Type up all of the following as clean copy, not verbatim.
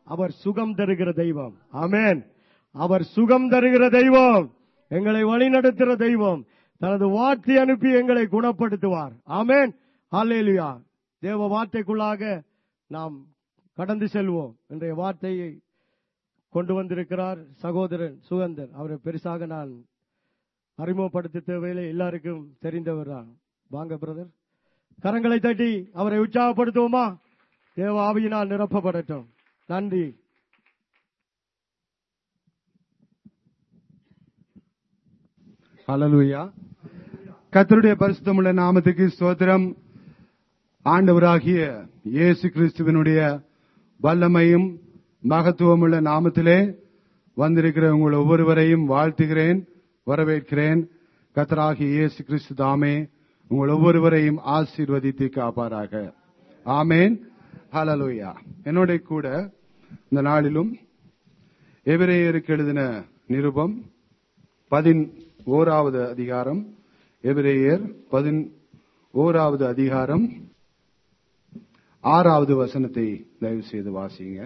அவர் சுகம் தருகிற தெய்வம். ஆமென். அவர் சுகம் தருகிற தெய்வம், எங்களை வழிநடத்துகிற தெய்வம். தனது வார்த்தை அனுப்பி எங்களை குணப்படுத்துவார். ஆமென். ஹல்லேலூயா. தேவ வார்த்தைக்குள்ளாக நாம் கடந்து செல்வோம். இன்றைய வார்த்தையை கொண்டு வந்திருக்கிறார் சகோதரன் சுகந்தர். அவரை பெருசாக நான் அறிமுகப்படுத்த தேவையில்லை, எல்லாருக்கும் தெரிந்தவர் தான். வாங்க பிரதர், கரங்களை தட்டி அவரை உற்சாகப்படுத்துவோமா? தேவ ஆவியினால் நிரப்பப்படட்டும். நன்றி. ஹல்லேலூயா. கர்த்தருடைய பரிசுத்தமுள்ள நாமத்துக்கு ஸ்தோத்திரம். ஆண்டவராகிய இயேசு கிறிஸ்துவினுடைய வல்லமையும் மகத்துவமுள்ள நாமத்திலே வந்திருக்கிற உங்கள் ஒவ்வொருவரையும் வாழ்த்துகிறேன், வரவேற்கிறேன். கர்த்தராகிய இயேசு கிறிஸ்து தாமே உங்கள் ஒவ்வொருவரையும் ஆசீர்வதித்து காப்பாராக. ஆமேன். ஹல்லேலூயா. என்னோட கூட இந்த நாளிலும் எபிரேயருக்கு எழுதின நிருபம் 11வது அதிகாரம், எபிரேயர் 11வது அதிகாரம் 6வது வசனத்தை தயவு செய்து வாசிங்க.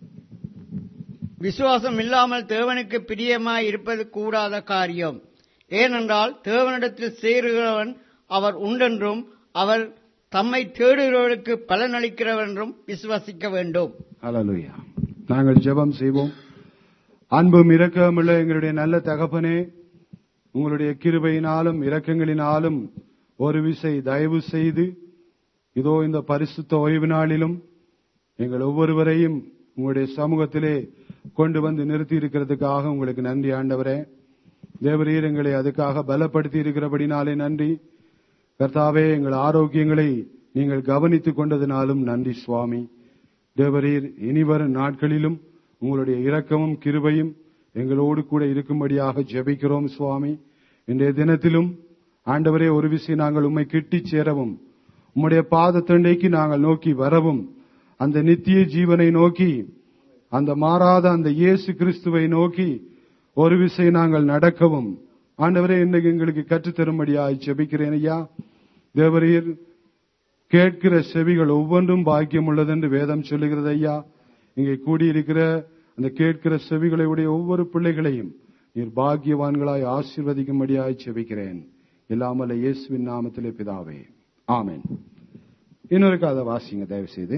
விசுவாசம் இல்லாமல் தேவனுக்கு பிரியமாய் இருப்பது கூடாத காரியம். ஏனென்றால் தேவனிடத்தில் சேருகிறவன் அவர் உண்டென்றும் அவர் தம்மை தேடுகிறவர்களுக்கு பலனளிக்கிறவர் என்றும் விசுவாசிக்க வேண்டும். ஹல்லேலூயா. நாங்கள் ஜெபம் செய்வோம். அன்பும் இரக்கமுள்ள எங்களுடைய நல்ல தகப்பனே, உங்களுடைய கிருபையினாலும் இரக்கங்களினாலும் ஒரு விசை தயவு செய்து இதோ இந்த பரிசுத்த ஓய்வு நாளிலும் எங்கள் ஒவ்வொருவரையும் உங்களுடைய சமூகத்திலே கொண்டு வந்து நிறுத்தி இருக்கிறதுக்காக உங்களுக்கு நன்றி ஆண்டவரே. தேவரீர் எங்களை அதுக்காக பலப்படுத்தி இருக்கிறபடினாலே நன்றி. கர்த்தாவே, எங்கள் ஆரோக்கியங்களை நீங்கள் கவனித்துக் கொண்டதினாலும் நன்றி சுவாமி. தேவரீர், இனிவரும் நாட்களிலும் உங்களுடைய இரக்கமும் கிருபையும் எங்களோடு கூட இருக்கும்படியாக ஜெபிக்கிறோம் சுவாமி. இன்றைய தினத்திலும் ஆண்டவரே, ஒரு விஷயம் நாங்கள் உம்மை கிட்டி சேரவும், உம்முடைய பாதத்தண்டைக்கு நாங்கள் நோக்கி வரவும், அந்த நித்திய ஜீவனை நோக்கி, அந்த மாறாத அந்த இயேசு கிறிஸ்துவை நோக்கி ஒரு விசை நாங்கள் நடக்கவும் ஆண்டவரே இன்றைக்கு எங்களுக்கு கற்றுத்தரும்படியாய் ஜெபிக்கிறேன் ஐயா. தேவரீர், கேட்கிற செவிகள் ஒவ்வொன்றும் பாக்கியம் உள்ளது என்று வேதம் சொல்லுகிறது ஐயா. இங்கே கூடியிருக்கிற அந்த கேட்கிற செவிகளை உடைய ஒவ்வொரு பிள்ளைகளையும் நீர் பாக்கியவான்களாய் ஆசீர்வதிக்கும்படியாய் ஜெபிக்கிறேன். இல்லாமல் இயேசுவின் நாமத்திலே பிதாவே, ஆமென். இன்னொரு கதை வாசிங்க தயவு செய்து.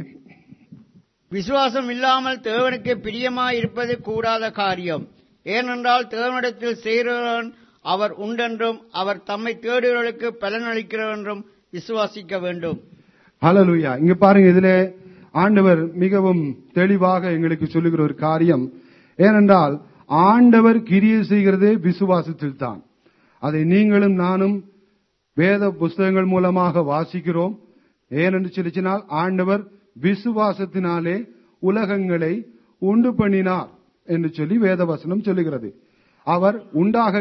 விசுவாசம் இல்லாமல் தேவனுக்கு பிரியமாய் இருப்பது கூடாத காரியம். ஏனென்றால் தேவனிடத்தில் சேருகிறவன் அவர் உண்டென்றும் அவர் தம்மை தேடுகிறவர்களுக்கு பலனளிக்கிறவர் என்றும் விசுவாசிக்க வேண்டும். ஹல்லேலூயா. இங்க பாருங்க, இதுல ஆண்டவர் மிகவும் தெளிவாக எங்களுக்கு சொல்லுகிற ஒரு காரியம். ஏனென்றால் ஆண்டவர் கிரியை செய்கிறதே விசுவாசத்தில் தான். அதை நீங்களும் நானும் வேத புஸ்தகங்கள் மூலமாக வாசிக்கிறோம். ஏனென்று சொல்லிச்சினால் ஆண்டவர் விசுவாசத்தினாலே உலகங்களை உண்டு பண்ணினார் என்று சொல்லி வேதவசனம் சொல்லுகிறது. அவர் உண்டாக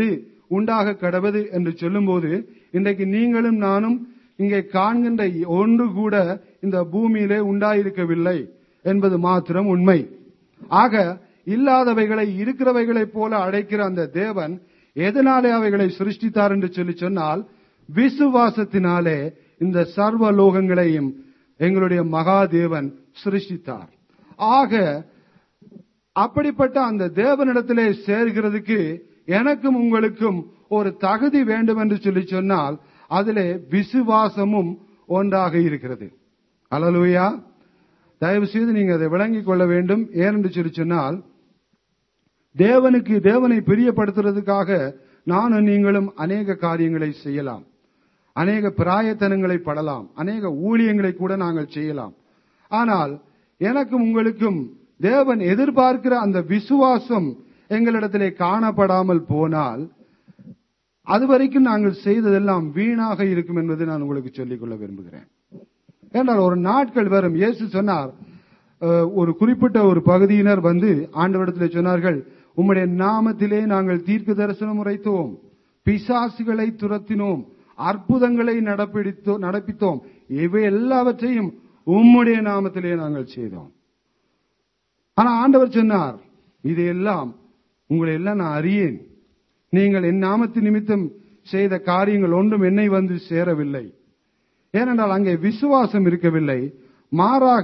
கடவது என்று சொல்லும் போது, இன்றைக்கு நீங்களும் நானும் இங்கே காண்கின்ற ஒன்று கூட இந்த பூமியிலே உண்டாயிருக்கவில்லை என்பது மாத்திரம் உண்மை. ஆக இல்லாதவைகளை இருக்கிறவைகளைப் போல அடைக்கிற அந்த தேவன் எதனாலே அவைகளை சிருஷ்டித்தார் என்று சொல்லி சொன்னால், விசுவாசத்தினாலே இந்த சர்வ லோகங்களையும் எங்களுடைய மகாதேவன் சிருஷ்டித்தார். ஆக அப்படிப்பட்ட அந்த தேவனிடத்திலே சேர்கிறதுக்கு எனக்கும் உங்களுக்கும் ஒரு தகுதி வேண்டும் என்று சொல்லி சொன்னால், அதிலே விசுவாசமும் ஒன்றாக இருக்கிறது. ஹல்லேலூயா. தயவு செய்து நீங்க அதை விளங்கிக் கொள்ள வேண்டும். ஏனென்று சொல்லி சொன்னால், தேவனை பிரியப்படுத்துறதுக்காக நானும் நீங்களும் அநேக காரியங்களை செய்யலாம், அநேக பிராயத்தனங்களை படலாம், அநேக ஊழியங்களை கூட நாங்கள் செய்யலாம். ஆனால் எனக்கும் உங்களுக்கும் தேவன் எதிர்பார்க்கிற அந்த விசுவாசம் எங்களிடத்திலே காணப்படாமல் போனால் அதுவரைக்கும் நாங்கள் செய்ததெல்லாம் வீணாக இருக்கும் என்பதை நான் உங்களுக்கு சொல்லிக்கொள்ள விரும்புகிறேன். என்றால் ஒரு நாட்கள் வரும். இயேசு சொன்னார், ஒரு குறிப்பிட்ட ஒரு பகுதியினர் வந்து ஆண்டவரிடத்திலே சொன்னார்கள், உம்முடைய நாமத்திலே நாங்கள் தீர்க்க தரிசனம் உரைத்தோம், பிசாசுகளை துரத்தினோம், அற்புதங்களை நடப்பித்தோம், இவை எல்லாவற்றையும் உம்முடைய நாமத்திலே நாங்கள் செய்தோம். ஆனா ஆண்டவர் சொன்னார், இதையெல்லாம் உங்களை எல்லாம் நான் அறியேன், நீங்கள் என் நாமத்தின் நிமித்தம் செய்த காரியங்கள் ஒன்றும் என்னை வந்து சேரவில்லை. ஏனென்றால் அங்கே விசுவாசம் இருக்கவில்லை, மாறாக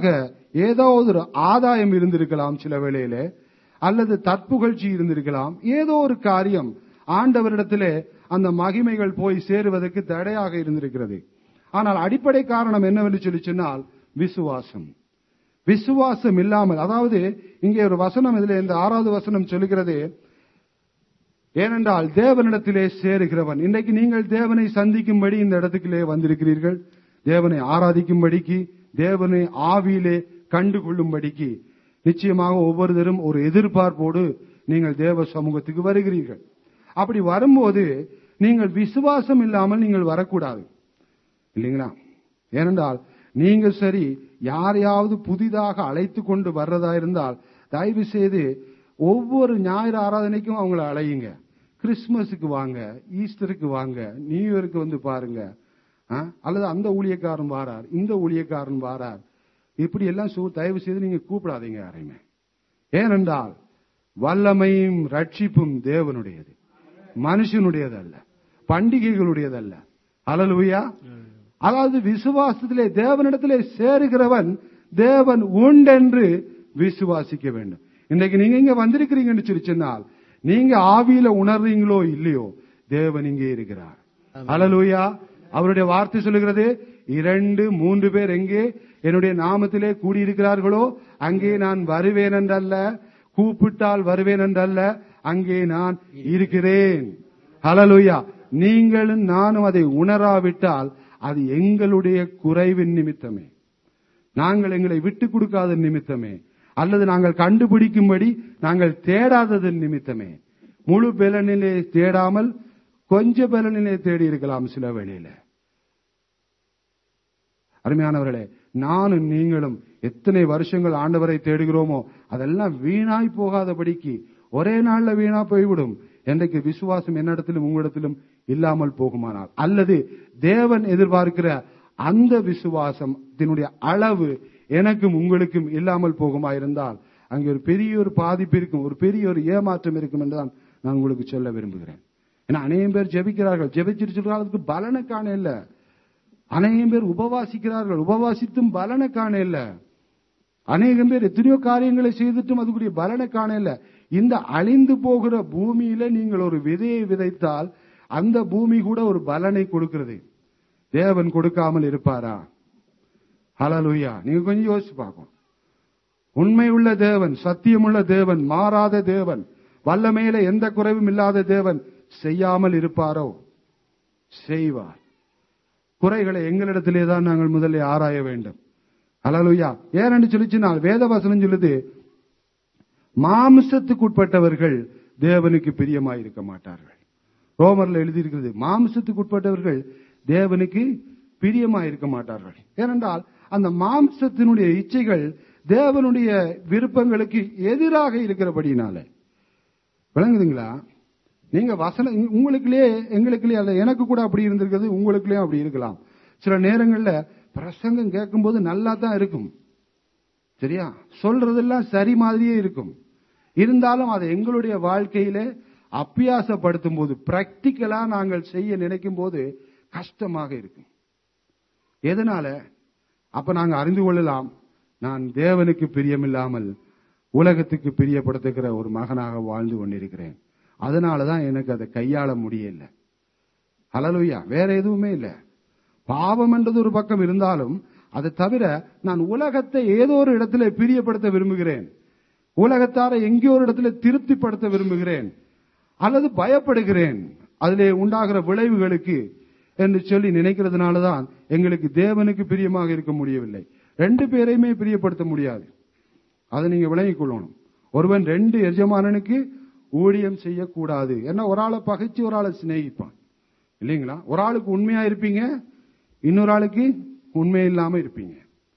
ஏதோ ஒரு ஆதாயம் இருந்திருக்கலாம், சில வேளையிலே அல்லது தற்புகழ்ச்சி இருந்திருக்கலாம். ஏதோ ஒரு காரியம் ஆண்டவரிடத்திலே அந்த மகிமைகள் போய் சேருவதற்கு தடையாக இருந்திருக்கிறது. ஆனால் அடிப்படை காரணம் என்னவென்று சொல்லி சொன்னால் விசுவாசம். விசுவாசம் இல்லாமல், அதாவது இங்கே ஒரு வசனம், இதில் இந்த 6வது வசனம் சொல்லுகிறது, ஏனென்றால் தேவனிடத்திலே சேருகிறவன். இன்றைக்கு நீங்கள் தேவனை சந்திக்கும்படி இந்த இடத்துக்குள்ளே வந்திருக்கிறீர்கள். தேவனை ஆராதிக்கும்படிக்கு, தேவனை ஆவியிலே கண்டுகொள்ளும்படிக்கு. நிச்சயமாக ஒவ்வொருத்தரும் ஒரு எதிர்பார்ப்போடு நீங்கள் தேவ சமூகத்துக்கு வருகிறீர்கள். அப்படி வரும்போது நீங்கள் விசுவாசம் இல்லாமல் நீங்கள் வரக்கூடாது, இல்லைங்களா? ஏனென்றால் நீங்கள் சரி யாரையாவது புதிதாக அழைத்து கொண்டு வர்றதா இருந்தால் தயவு செய்து ஒவ்வொரு ஞாயிறு ஆராதனைக்கும் அவங்களை அழையுங்க. கிறிஸ்துமஸுக்கு வாங்க, ஈஸ்டருக்கு வாங்க, நியூ இயருக்கு வந்து பாருங்க. அல்லது அந்த ஊழியக்காரன் வாரார், இந்த ஊழியக்காரன் வாரார், இப்படி எல்லாம் தயவு செய்து நீங்க கூப்பிடாதீங்க யாரையுமே. ஏனென்றால் வல்லமையும் ரட்சிப்பும் தேவனுடையது, மனுஷனுடையதல்ல, பண்டிகைகளுடையதல்ல. அல்லேலூயா. அதாவது விசுவாசத்திலே தேவனிடத்திலே சேருகிறவன் தேவன் உண்டென்று விசுவாசிக்க வேண்டும். இன்றைக்கு நீங்க இங்க வந்திருக்கிறீங்கன்னு சொல்லி சொன்னால் நீங்க ஆவியில உணர்றீங்களோ இல்லையோ, தேவன் இங்கே இருக்கிறார். அல்லேலூயா. அவருடைய வார்த்தை சொல்லுகிறது, 2, 3 பேர் எங்கே என்னுடைய நாமத்திலே கூடியிருக்கிறார்களோ அங்கே நான் வருவேன் என்றல்ல, கூப்பிட்டால் வருவேன் என்றல்ல, அங்கே நான் இருக்கிறேன். அல்லேலூயா. நீங்களும் நானும் அதை உணராவிட்டால் அது எங்களுடைய குறைவின் நிமித்தமே, நாங்கள் எங்களை விட்டுக் கொடுக்காத நிமித்தமே, அல்லது நாங்கள் கண்டுபிடிக்கும்படி நாங்கள் தேடாததன் நிமித்தமே. முழு பலனிலே தேடாமல் கொஞ்ச பலனிலே தேடி இருக்கலாம் சில வேளையில. அருமையானவர்களே, நானும் நீங்களும் எத்தனை வருஷங்கள் ஆண்டவரை தேடுகிறோமோ அதெல்லாம் வீணாய் போகாதபடிக்கு ஒரே நாள்ல வீணா போய்விடும். என்றைக்கு விசுவாசம் என்னிடத்திலும் உங்களிடத்திலும் இல்லாமல் போகுமானால், அல்லது தேவன் எதிர்பார்க்கிற அந்த விசுவாசத்தினுடைய அளவு எனக்கும் உங்களுக்கும் இல்லாமல் போகுமா இருந்தால் அங்கே ஒரு பெரிய ஒரு பாதிப்பு இருக்கும், ஒரு பெரிய ஒரு ஏமாற்றம் இருக்கும் என்றுதான் நான் உங்களுக்கு சொல்ல விரும்புகிறேன். ஏன்னா அநேகம் பேர் ஜெபிக்கிறார்கள், ஜெபிச்சிட்டு சொல்றாங்க அதுக்கு பலனை காண இல்ல. அநேகம் பேர் உபவாசிக்கிறார்கள், உபவாசித்தும் பலனை காண இல்ல. அநேகம் பேர் எத்தனையோ காரியங்களை செய்துட்டும் அதுக்குரிய பலனை காண இல்ல. இந்த அழிந்து போகிற பூமியில நீங்கள் ஒரு விதையை விதைத்தால் அந்த பூமி கூட ஒரு பலனை கொடுக்கிறது. தேவன் கொடுக்காமல் இருப்பாரா? ஹல்லேலூயா. நீங்க கொஞ்சம் யோசிச்சு பார்க்கணும். உண்மை உள்ள தேவன், சத்தியமுள்ள தேவன், மாறாத தேவன், வல்லமையில எந்த குறைவும் இல்லாத தேவன் செய்யாமல் இருப்பாரோ? செய்வார். குறைகளை எங்களிடத்திலே தான் நாங்கள் முதல்ல ஆராய வேண்டும். ஹல்லேலூயா. ஏன்னு சொல்லிச்சுனால் வேதவசனம் சொல்லுது, மாம்சத்துக்கு உட்பட்டவர்கள் தேவனுக்கு பிரியமாயிருக்க மாட்டார்கள். ரோமர்ல எழுதியிருக்கிறது, மாம்சத்துக்கு உட்பட்டவர்கள் தேவனுக்கு பிரியமாயிருக்க மாட்டார்கள். ஏனென்றால் அந்த மாம்சத்தினுடைய இச்சைகள் தேவனுடைய விருப்பங்களுக்கு எதிராக இருக்கிறபடினால. விளங்குதுங்களா? நீங்க வசனம் உங்களுக்குள்ளே எங்களுக்குள்ளே அல்ல, எனக்கு கூட அப்படி இருந்திருக்கிறது, உங்களுக்குள்ளேயும் அப்படி இருக்கலாம். சில நேரங்கள்ல பிரசங்கம் கேட்கும் போது நல்லா தான் இருக்கும், சரியா, சொல்றதெல்லாம் சரி மாதிரியே இருக்கும். இருந்தாலும் அதை எங்களுடைய வாழ்க்கையில அபியாசப்படுத்தும் போது, பிராக்டிக்கலா நாங்கள் செய்ய நினைக்கும் போது கஷ்டமாக இருக்கும். எதனால? அப்ப நாங்க அறிந்து கொள்ளலாம், நான் தேவனுக்கு பிரியமில்லாமல் உலகத்துக்கு பிரியப்படுத்துகிற ஒரு மகனாக வாழ்ந்து கொண்டிருக்கிறேன். அதனாலதான் எனக்கு அதை கையாள முடியல. ஹல்லேலூயா. வேற எதுவுமே இல்ல. பாவம் என்றது ஒரு பக்கம் இருந்தாலும் அதை தவிர நான் உலகத்தை ஏதோ ஒரு இடத்துல பிரியப்படுத்த விரும்புகிறேன், உலகத்தாரை எங்கேயோ ஒரு இடத்துல திருப்திப்படுத்த விரும்புகிறேன், அல்லது பயப்படுகிறேன் அதிலே உண்டாகிற விளைவுகளுக்கு என்று சொல்லி நினைக்கிறதுனாலதான் எங்களுக்கு தேவனுக்கு பிரியமாக இருக்க முடியவில்லை. 2 பேரையுமே பிரியப்படுத்த முடியாது. அதை நீங்க விளங்கிக் கொள்ளணும். ஒருவன் 2 எஜமானனுக்கு ஊழியம் செய்யக்கூடாது. ஏன்னா ஒரு ஆளை பகைச்சு ஒரு ஆளை சிநேகிப்பான், இல்லைங்களா? ஒரு ஆளுக்கு உண்மையா இருப்பீங்க, இன்னொரு ஆளுக்கு உண்மை இல்லாம இருப்பீங்க.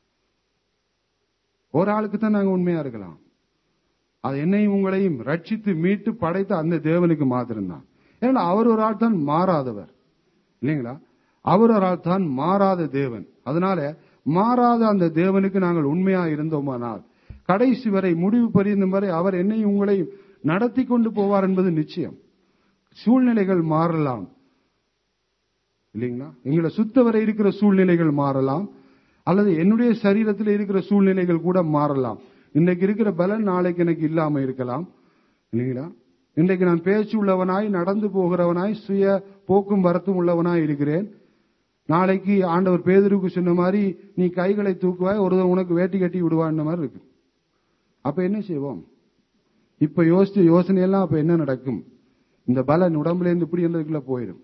ஒரு ஆளுக்கு தான் நாங்க உண்மையா இருக்கலாம். அது என்னையும் உங்களையும் ரட்சித்து மீட்டு படைத்த அந்த தேவனுக்கு மாத்திரம்தான். ஏன்னா அவர் ஒரு ஆள் தான் மாறாதவர், இல்லைங்களா? அவர் ஒரு ஆள் தான் மாறாத தேவன். அதனால மாறாத அந்த தேவனுக்கு நாங்கள் உண்மையா இருந்தோமானால் கடைசி வரை, முடிவு பரிந்தும் வரை அவர் என்னையும் உங்களையும் நடத்தி கொண்டு போவார் என்பது நிச்சயம். சூழ்நிலைகள் மாறலாம், இல்லைங்களா? எங்களை சுத்தவரை இருக்கிற சூழ்நிலைகள் மாறலாம், அல்லது என்னுடைய சரீரத்தில் இருக்கிற சூழ்நிலைகள் கூட மாறலாம். இன்றைக்கு இருக்கிற பலன் நாளைக்கு எனக்கு இல்லாம இருக்கலாம் இல்லைங்களா? இன்றைக்கு நான் பேச்சு உள்ளவனாய், நடந்து போகிறவனாய், சுய போக்கும் வரத்தும் உள்ளவனாய் இருக்கிறேன். நாளைக்கு ஆண்டவர் பேதுருக்கு சொன்ன மாதிரி நீ கைகளை தூக்குவாய், ஒருவன் உனக்கு வேட்டி கட்டி விடுவான் மாதிரி இருக்கு. அப்ப என்ன செய்வோம்? இப்ப யோசிச்ச யோசனையெல்லாம் அப்ப என்ன நடக்கும்? இந்த பலன் உடம்புல இருந்து இப்படி என்றதுக்குள்ள போயிடும்.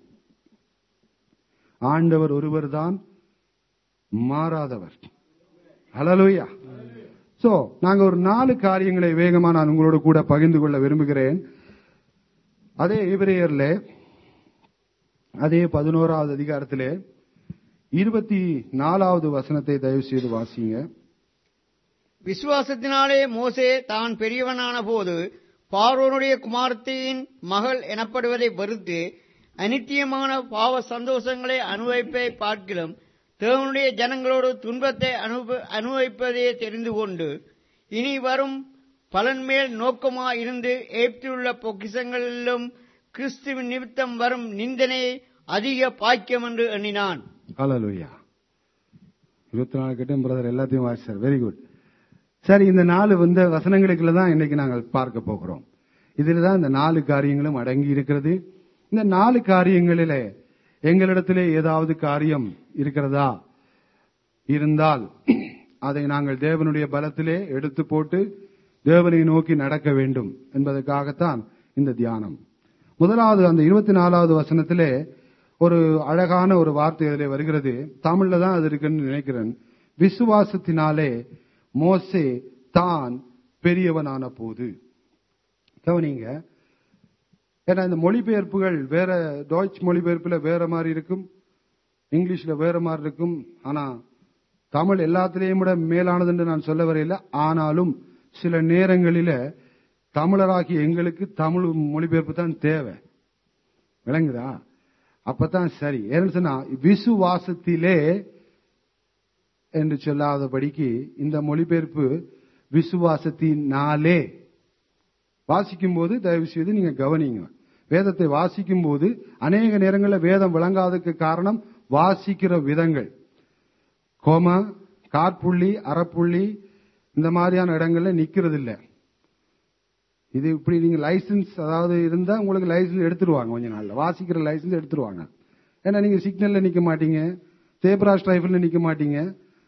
ஆண்டவர் ஒருவர் தான் மாறாதவர். ஹல்லேலூயா. சோ நாங்க ஒரு 4 காரியங்களை வேகமா நான் உங்களோட கூட பகிர்ந்து கொள்ள விரும்புகிறேன். அதே எபிரேயர்ல அதே 11வது அதிகாரத்திலே 24வது வசனத்தை தயவு செய்து வாசிங்க. விசுவாசத்தினாலே மோசே தான் பெரியவனான போது பார்வோனுடைய குமாரத்தியின் மகள் எனப்படுவதை வெறுத்து அநித்தியமான பாவ சந்தோஷங்களை அனுபவிப்பை பார்க்கிலும் தேவனுடைய ஜனங்களோடு துன்பத்தை அனுபவிப்பதையே தெரிந்து கொண்டு இனி வரும் பலன் மேல் நோக்கமாயிருந்து ஏற்றியுள்ள பொக்கிஷங்களிலும் கிறிஸ்துவின் நிமித்தம் வரும் நிந்தனையை அதிக பாக்கியம் என்று எண்ணினான். ஹல்லேலூயா. 24 கிட்டும் பிரதர் எல்லாத்தையும் வாசிச்சார். Very good. சரி, இந்த 4 வசனங்களுக்குள்ள தான் இன்னைக்கு நாங்கள் பார்க்க போகிறோம். இதுல தான் இந்த 4 காரியங்களும் அடங்கி இருக்கிறது. இந்த 4 காரியங்களிலே எங்களிடத்திலே ஏதாவது காரியம் இருக்கிறதா? இருந்தால் அதை நாங்கள் தேவனுடைய பலத்திலே எடுத்து போட்டு தேவனை நோக்கி நடக்க வேண்டும் என்பதற்காகத்தான் இந்த தியானம். முதலாவது அந்த 24வது வசனத்திலே ஒரு அழகான ஒரு வார்த்தை அதிலே வருகிறது. தமிழ்ல தான் அது இருக்குன்னு நினைக்கிறேன். விசுவாசத்தினாலே மோசே தான் பெரியவனான போது. கவனிங்க, ஏன்னா இந்த மொழிபெயர்ப்புகள் வேற, டாய்ச் மொழிபெயர்ப்புல வேற மாதிரி இருக்கும், இங்கிலீஷ்ல வேற மாதிரி இருக்கும். ஆனா தமிழ் எல்லாத்திலேயும் விட மேலானது என்று நான் சொல்ல வரையில. ஆனாலும் சில நேரங்களில தமிழராகி எங்களுக்கு தமிழ் மொழிபெயர்ப்பு தான் தேவை. விளங்குதா? அப்பதான் சரி. ஏன்னு சொன்னா விசுவாசத்திலே என்று சொல்லாதபடிக்கு இந்த மொழிபெயர்ப்பு விசுவாசத்தினாலே. வாசிக்கும் போது தயவு செய்து நீங்க கவனிங்க. வேதத்தை வாசிக்கும் போது அநேக நேரங்களில் வேதம் விளங்காததுக்கு காரணம் வாசிக்கிற விதங்கள். கோம, காற்புள்ளி, அறப்புள்ளி இந்த மாதிரியான இடங்கள்ல நிக்கிறது இல்ல. இது இப்படி நீங்க லைசன்ஸ் அதாவது இருந்தா உங்களுக்கு லைசன்ஸ் எடுத்துருவாங்க கொஞ்ச நாள்ல. வாசிக்கிற லைசன்ஸ் எடுத்துருவாங்க. ஏன்னா நீங்க சிக்னல்ல நிக்க மாட்டீங்க, தேப்ரா ஸ்ட்ரைஃபில் நிக்க மாட்டீங்க,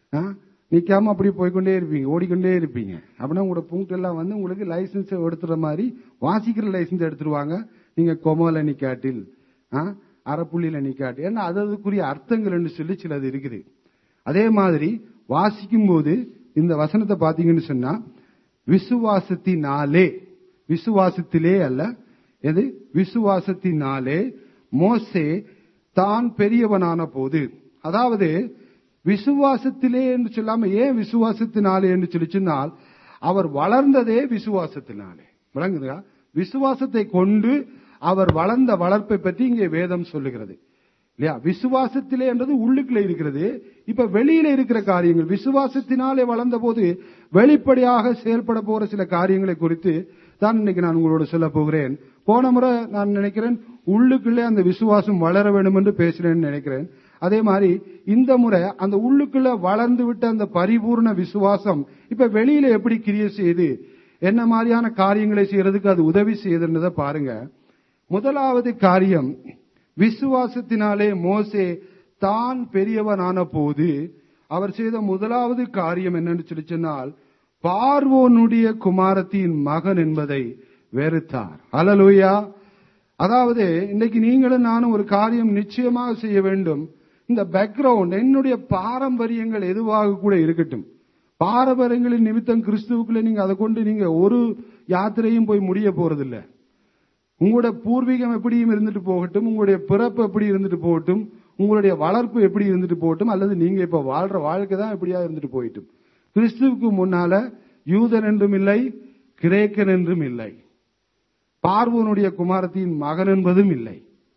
நிக்காம அப்படி போய்கொண்டே இருப்பீங்க, ஓடிக்கொண்டே இருப்பீங்க. அப்படின்னா உங்களோட புங்க் எல்லாம் உங்களுக்கு லைசன்ஸ் எடுத்துற மாதிரி வாசிக்கிற லைசன்ஸ் எடுத்துருவாங்க. நீங்க கொமல நிக்காட்டில், அறப்புள்ளியில நிக்காட்டி, ஏன்னா அதுக்குரிய அர்த்தங்கள் என்று சொல்லி சிலது இருக்குது. அதே மாதிரி வாசிக்கும் போது இந்த வசனத்தை பாத்தீங்கன்னு சொன்னா விசுவாசத்தினாலே, விசுவாசத்திலே அல்ல, எது? விசுவாசத்தினாலே மோசே தான் பெரியவனான போது. அதாவது விசுவாசத்திலே என்று சொல்லாம ஏன் விசுவாசத்தினாலே என்று சொல்லி சொன்னால் அவர் வளர்ந்ததே விசுவாசத்தினாலே. விளங்குதா? விசுவாசத்தை கொண்டு அவர் வளர்ந்த வளர்ப்பை பற்றி இங்கே வேதம் சொல்லுகிறது இல்லையா? விசுவாசத்திலே என்றது உள்ளுக்குள்ள இருக்கிறது. இப்ப வெளியில இருக்கிற காரியங்கள் விசுவாசத்தினாலே வளர்ந்த போது வெளிப்படையாக செயல்பட போற சில காரியங்களை குறித்து தான் இன்னைக்கு நான் உங்களோட சொல்ல போகிறேன். போன முறை நான் நினைக்கிறேன் உள்ளுக்குள்ளே அந்த விசுவாசம் வளர வேண்டும் என்று பேசுறேன்னு நினைக்கிறேன். அதே மாதிரி இந்த முறை அந்த உள்ளுக்குள்ள வளர்ந்து விட்ட அந்த பரிபூர்ண விசுவாசம் இப்ப வெளியில எப்படி கிரியை செய்து என்ன மாதிரியான காரியங்களை செய்யறதுக்கு அது உதவி செய்யுதுன்றதை பாருங்க. முதலாவது காரியம், விசுவாசத்தினாலே மோசே தான் பெரியவனான போது அவர் செய்த முதலாவது காரியம் என்னன்னு சொல்லி சொன்னால் பார்வோனுடைய குமாரத்தின் மகன் என்பதை வெறுத்தார். ஹல்லேலூயா. அதாவது இன்னைக்கு நீங்களும் நானும் ஒரு காரியம் நிச்சயமாக செய்ய வேண்டும். இந்த பேக்ரவுண்ட், என்னுடைய பாரம்பரியங்கள் எதுவாக கூட இருக்கட்டும், பாரம்பரியங்களின் நிமித்தம் கிறிஸ்துவுக்குள்ள நீங்க அதை கொண்டு நீங்க ஒரு யாத்திரையும் போய் முடிய போறதில்ல. உங்களுடைய பூர்வீகம் எப்படியும் இருந்துட்டு போகட்டும், உங்களுடைய பிறப்பு எப்படி இருந்துட்டு போகட்டும், உங்களுடைய வளர்ப்பு எப்படி இருந்துட்டு போகட்டும், அல்லது நீங்க இப்ப வாழ்ற வாழ்க்கை தான் எப்படியா இருந்துட்டு போயிட்டும், கிறிஸ்துவுக்கு முன்னால யூதன் என்றும் இல்லை, கிரேக்கன் என்றும் இல்லை, பார்வோனுடைய குமாரத்தின் மகன் என்பதும் இல்லை.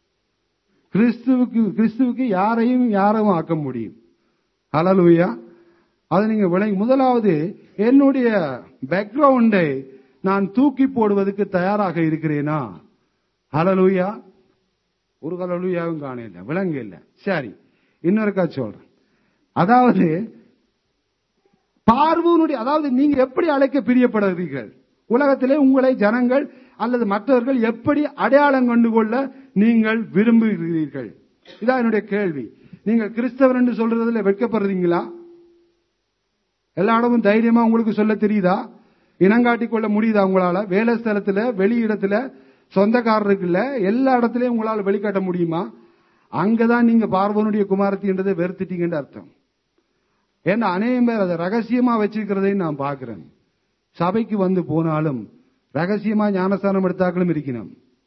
கிறிஸ்துவுக்கு யாரையும் ஆக்க முடியும். ஹல்லேலூயா. அதை நீங்க விளங்கி, முதலாவது என்னுடைய பேக்ரவுண்டை நான் தூக்கி போடுவதற்கு தயாராக இருக்கிறேனா? ஹல்லேலூயா. ஒரு ஹல்லேலூயாவும் காண இல்லை, விளங்க இல்லை. சரி, இன்னொருக்கா சொல்றேன். அதாவது பார்வோனுடைய, அதாவது நீங்க எப்படி அழைக்க பிரியப்படுகிறீர்கள்? உலகத்திலே உங்களை ஜனங்கள் அல்லது மற்றவர்கள் எப்படி அடையாளம் கண்டு கொள்ள நீங்கள் விரும்புகிறீர்கள்? இதான் என்னுடைய கேள்வி. நீங்கள் கிறிஸ்தவர் என்று சொல்றதுல வெட்கப்படுறீங்களா? எல்லா இடமும் தைரியமா உங்களுக்கு சொல்ல தெரியுதா? இனங்காட்டிக் கொள்ள முடியுதா உங்களால? வேலை ஸ்தலத்துல, வெளியிடத்துல, சொந்தக்காரருக்குள்ள எல்லா இடத்துலயும் உங்களால வெளிக்காட்ட முடியுமா? அங்கதான் நீங்க பார்வோனுடைய குமாரத்தி என்றதை வெறுத்துட்டீங்கன்னு அர்த்தம். ஏன்னா அநேகம் பேர் அதை ரகசியமா வச்சிருக்கிறதையும் நான் பார்க்கிறேன். சபைக்கு வந்து போனாலும் ரகசியமா ஞானஸ்தானம் எடுத்தாக்களும் இருக்கணும்.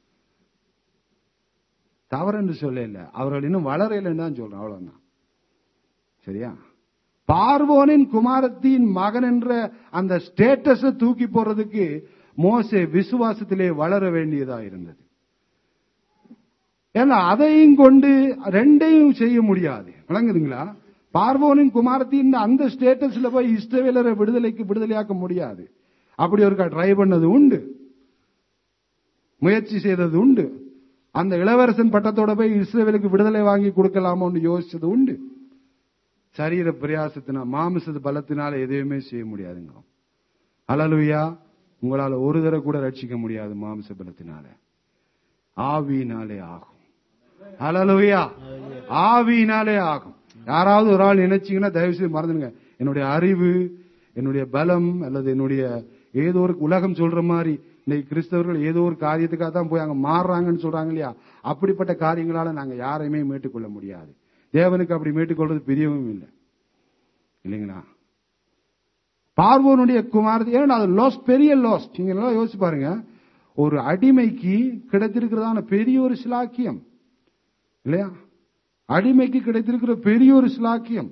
தவறு என்று சொல்ல இல்லை, அவர்கள் இன்னும் வளரையில்லைன்னு தான் சொல்றேன், அவ்வளவுதான். சரியா? பார்வோனின் குமாரத்தின் மகன் என்ற அந்த ஸ்டேட்டஸை தூக்கி போறதுக்கு மோசே விசுவாசத்திலே வளர வேண்டியதா இருந்தது. ஏன்னா அதையும் கொண்டு ரெண்டையும் செய்ய முடியாது. விளங்குதுங்களா? பார்வோனின் குமாரத்தின் அந்த ஸ்டேட்டஸ்ல போய் இஸ்ரவேலரை விடுதலையாக்க முடியாது. அப்படி ஒரு ட்ரை பண்ணது உண்டு, முயற்சி செய்தது உண்டு. அந்த இளவரசன் பட்டத்தோட போய் இஸ்ரவேலுக்கு விடுதலை வாங்கி கொடுக்கலாமோன்னு யோசிச்சது உண்டு. சரீர பிரயாசத்தினா, மாமிச பலத்தினால எதையுமே செய்ய முடியாதுங்க. ஹல்லேலூயா. உங்களால ஒரு தடவை கூட ரட்சிக்க முடியாது மாமிச பலத்தினால. ஆவியினாலே ஆகும். ஹல்லேலூயா. ஆவியினாலே ஆகும். யாராவது ஒரு ஆள் நினைச்சீங்கன்னா தயவு செய்து மறந்துடுங்க. என்னுடைய அறிவு, என்னுடைய பலம், அல்லது என்னுடைய ஏதோ ஒரு உலகம் சொல்ற மாதிரி இன்னைக்கு கிறிஸ்தவர்கள் ஏதோ ஒரு காரியத்துக்காக தான் போய் அங்க மாறுறாங்கன்னு சொல்றாங்க இல்லையா? அப்படிப்பட்ட காரியங்களால நாங்க யாரையுமே மீட்டுக்கொள்ள முடியாது. தேவனுக்கு அப்படி மீட்டுக்கொள்றது பிரியவும் இல்லை, இல்லைங்களா? பார்வோனுடைய குமாரத்தி, ஏன்னா அது லாஸ், பெரிய லாஸ். நீங்க எல்லாம் யோசிச்சு பாருங்க. ஒரு அடிமைக்கு கிடைத்திருக்கிறதான பெரிய ஒரு சிலாக்கியம் இல்லையா? அடிமைக்கு கிடைத்திருக்கிற பெரிய ஒரு சிலாக்கியம்.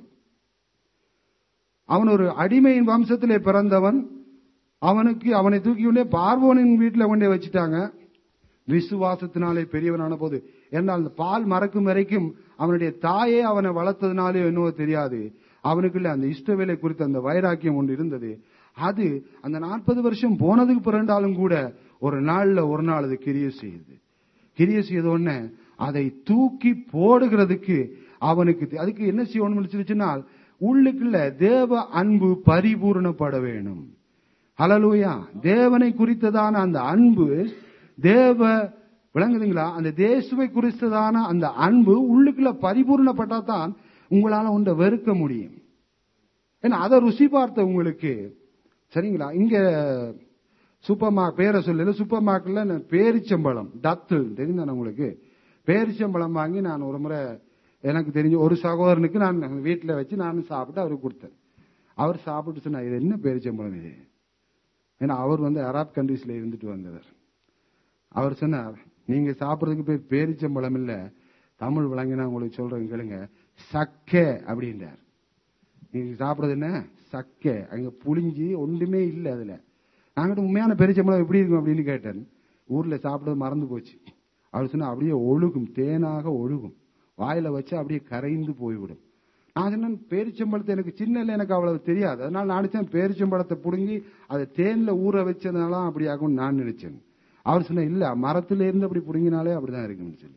அவன் ஒரு அடிமையின் வம்சத்திலே பிறந்தவன். அவனை தூக்கி கொண்டே பார்வோனின் வீட்டில் கொண்டே வச்சுட்டாங்க. விசுவாசத்தினாலே பெரியவனான போது, ஏன்னால் அந்த பால் மறக்கும் வரைக்கும் அவனுடைய தாயே அவனை வளர்த்ததுனாலே என்னவோ தெரியாது, அவனுக்குள்ள அந்த இஸ்ரவேலை குறித்த அந்த வைராக்கியம் ஒன்று இருந்தது. அது அந்த 40 வருஷம் போனதுக்கு பிறண்டாலும் கூட ஒரு நாள் அது கிரிய செய்த உடனே அதை தூக்கி போடுகிறதுக்கு அவனுக்கு அதுக்கு என்ன செய்யணும்னு சொல்லிச்சுன்னா, உள்ளுக்குள்ள தேவ அன்பு பரிபூர்ணப்பட வேணும். ஹல்லேலூயா. தேவனை குறித்ததான அந்த அன்பு, விளங்குதுங்களா? அந்த தேசுவை குறித்ததான அந்த அன்பு உள்ளுக்குள்ள பரிபூர்ணப்பட்டா தான் உங்களால ஒன்றை வெறுக்க முடியும். ஏன்னா அதை ருசி பார்த்த உங்களுக்கு, சரிங்களா? இங்க பேரை சொல்லல, சூப்பர் மார்க்கெட்ல பேரிச்சம்பழம் டத்தில் தெரியுதானே உங்களுக்கு? பேரிச்சம்பழம் வாங்கி நான் ஒரு முறை எனக்கு தெரிஞ்ச ஒரு சகோதரனுக்கு நான் வீட்டில் வச்சு நான் சாப்பிட்டு அவருக்கு கொடுத்தேன். அவர் சாப்பிட்டு சொன்னார், இது என்ன பேரிச்சம்பழம் இது? ஏன்னா அவர் அரப் கண்ட்ரீஸ்ல இருந்துட்டு வந்தவர். அவர் சொன்னார், நீங்க சாப்பிட்றதுக்கு பேர் பேரிச்சம்பழம் இல்ல, தமிழ் விளங்கினா உங்களுக்கு சொல்றேன் கேளுங்க, சக்கை அப்படின்றார். நீங்க சாப்பிட்றது என்ன? சக்கை. அங்க புளிஞ்சி ஒன்றுமே இல்லை அதுல. நாங்கிட்ட உண்மையான பேரிச்சம்பழம் எப்படி இருக்கும் அப்படின்னு கேட்டேன். ஊர்ல சாப்பிட்றது மறந்து போச்சு. அவர் சொன்னா அப்படியே ஒழுகும், தேனாக ஒழுகும், வாயில வச்சு அப்படியே கரைந்து போய்விடும். நான் சொன்னேன், பேரிச்சம்பழத்தை எனக்கு சின்னல எனக்கு அவ்வளவு தெரியாது, அதனால நான் பேரிச்சம்பழத்தை புடுங்கி அதை தேன்ல ஊற வச்சதுனால அப்படி ஆகும்னு நான் நினைச்சேன். அவர் சொன்ன, இல்ல மரத்துல இருந்து அப்படி புடுங்கினாலே அப்படிதான் இருக்குன்னு சொல்லி.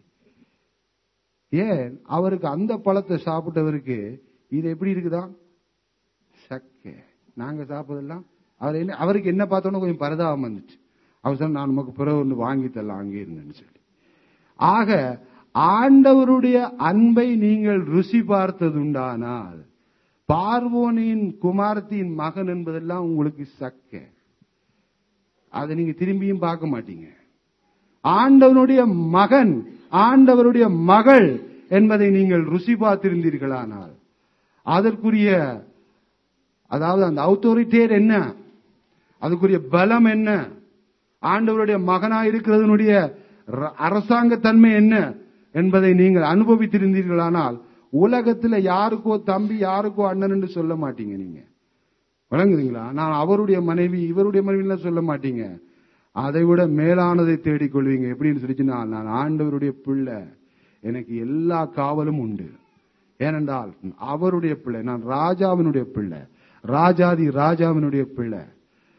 ஏன்? அவருக்கு அந்த பழத்தை சாப்பிட்டவருக்கு இது எப்படி இருக்குதா? சக்கை. நாங்க சாப்பிட்டதெல்லாம் அவருக்கு என்ன பார்த்தோன்னு கொஞ்சம் பரிதாபம் வந்துச்சு. அவர் சொன்ன, நான் நமக்கு பிறகு ஒன்று வாங்கி தரலாம் அங்கே இருந்தேன்னு சொல்லி. ஆக ஆண்டவருடைய அன்பை நீங்கள் ருசி பார்த்ததுண்டானால், பார்வோனின் குமாரத்தின் மகன் என்பதெல்லாம் உங்களுக்கு சக்கை. அதை நீங்க திரும்பியும் பார்க்க மாட்டீங்க. ஆண்டவனுடைய மகன், ஆண்டவருடைய மகள் என்பதை நீங்கள் ருசி பார்த்திருந்தீர்களானால், அதற்குரிய அதாவது அந்த அத்தாரிட்டேட் என்ன, அதுக்குரிய பலம் என்ன, ஆண்டவருடைய மகனாய் இருக்கிறதனுடைய அரசாங்கத்தன்மை என்ன என்பதை நீங்கள் அனுபவித்திருந்தீர்களானால், உலகத்தில் யாருக்கோ தம்பி யாருக்கோ அண்ணன் என்று சொல்ல மாட்டீங்க. நீங்க வழங்குறீங்களா? நான் அவருடைய மனைவி இவருடைய மனைவி சொல்ல மாட்டீங்க. அதை விட மேலானதை தேடிக்கொள்வீங்க. எப்படின்னு சொல்லிச்சுன்னா, நான் ஆண்டவருடைய பிள்ளை, எனக்கு எல்லா காவலும் உண்டு. ஏனென்றால் அவருடைய பிள்ளை, நான் ராஜாவினுடைய பிள்ளை, ராஜாதி ராஜாவினுடைய பிள்ளை.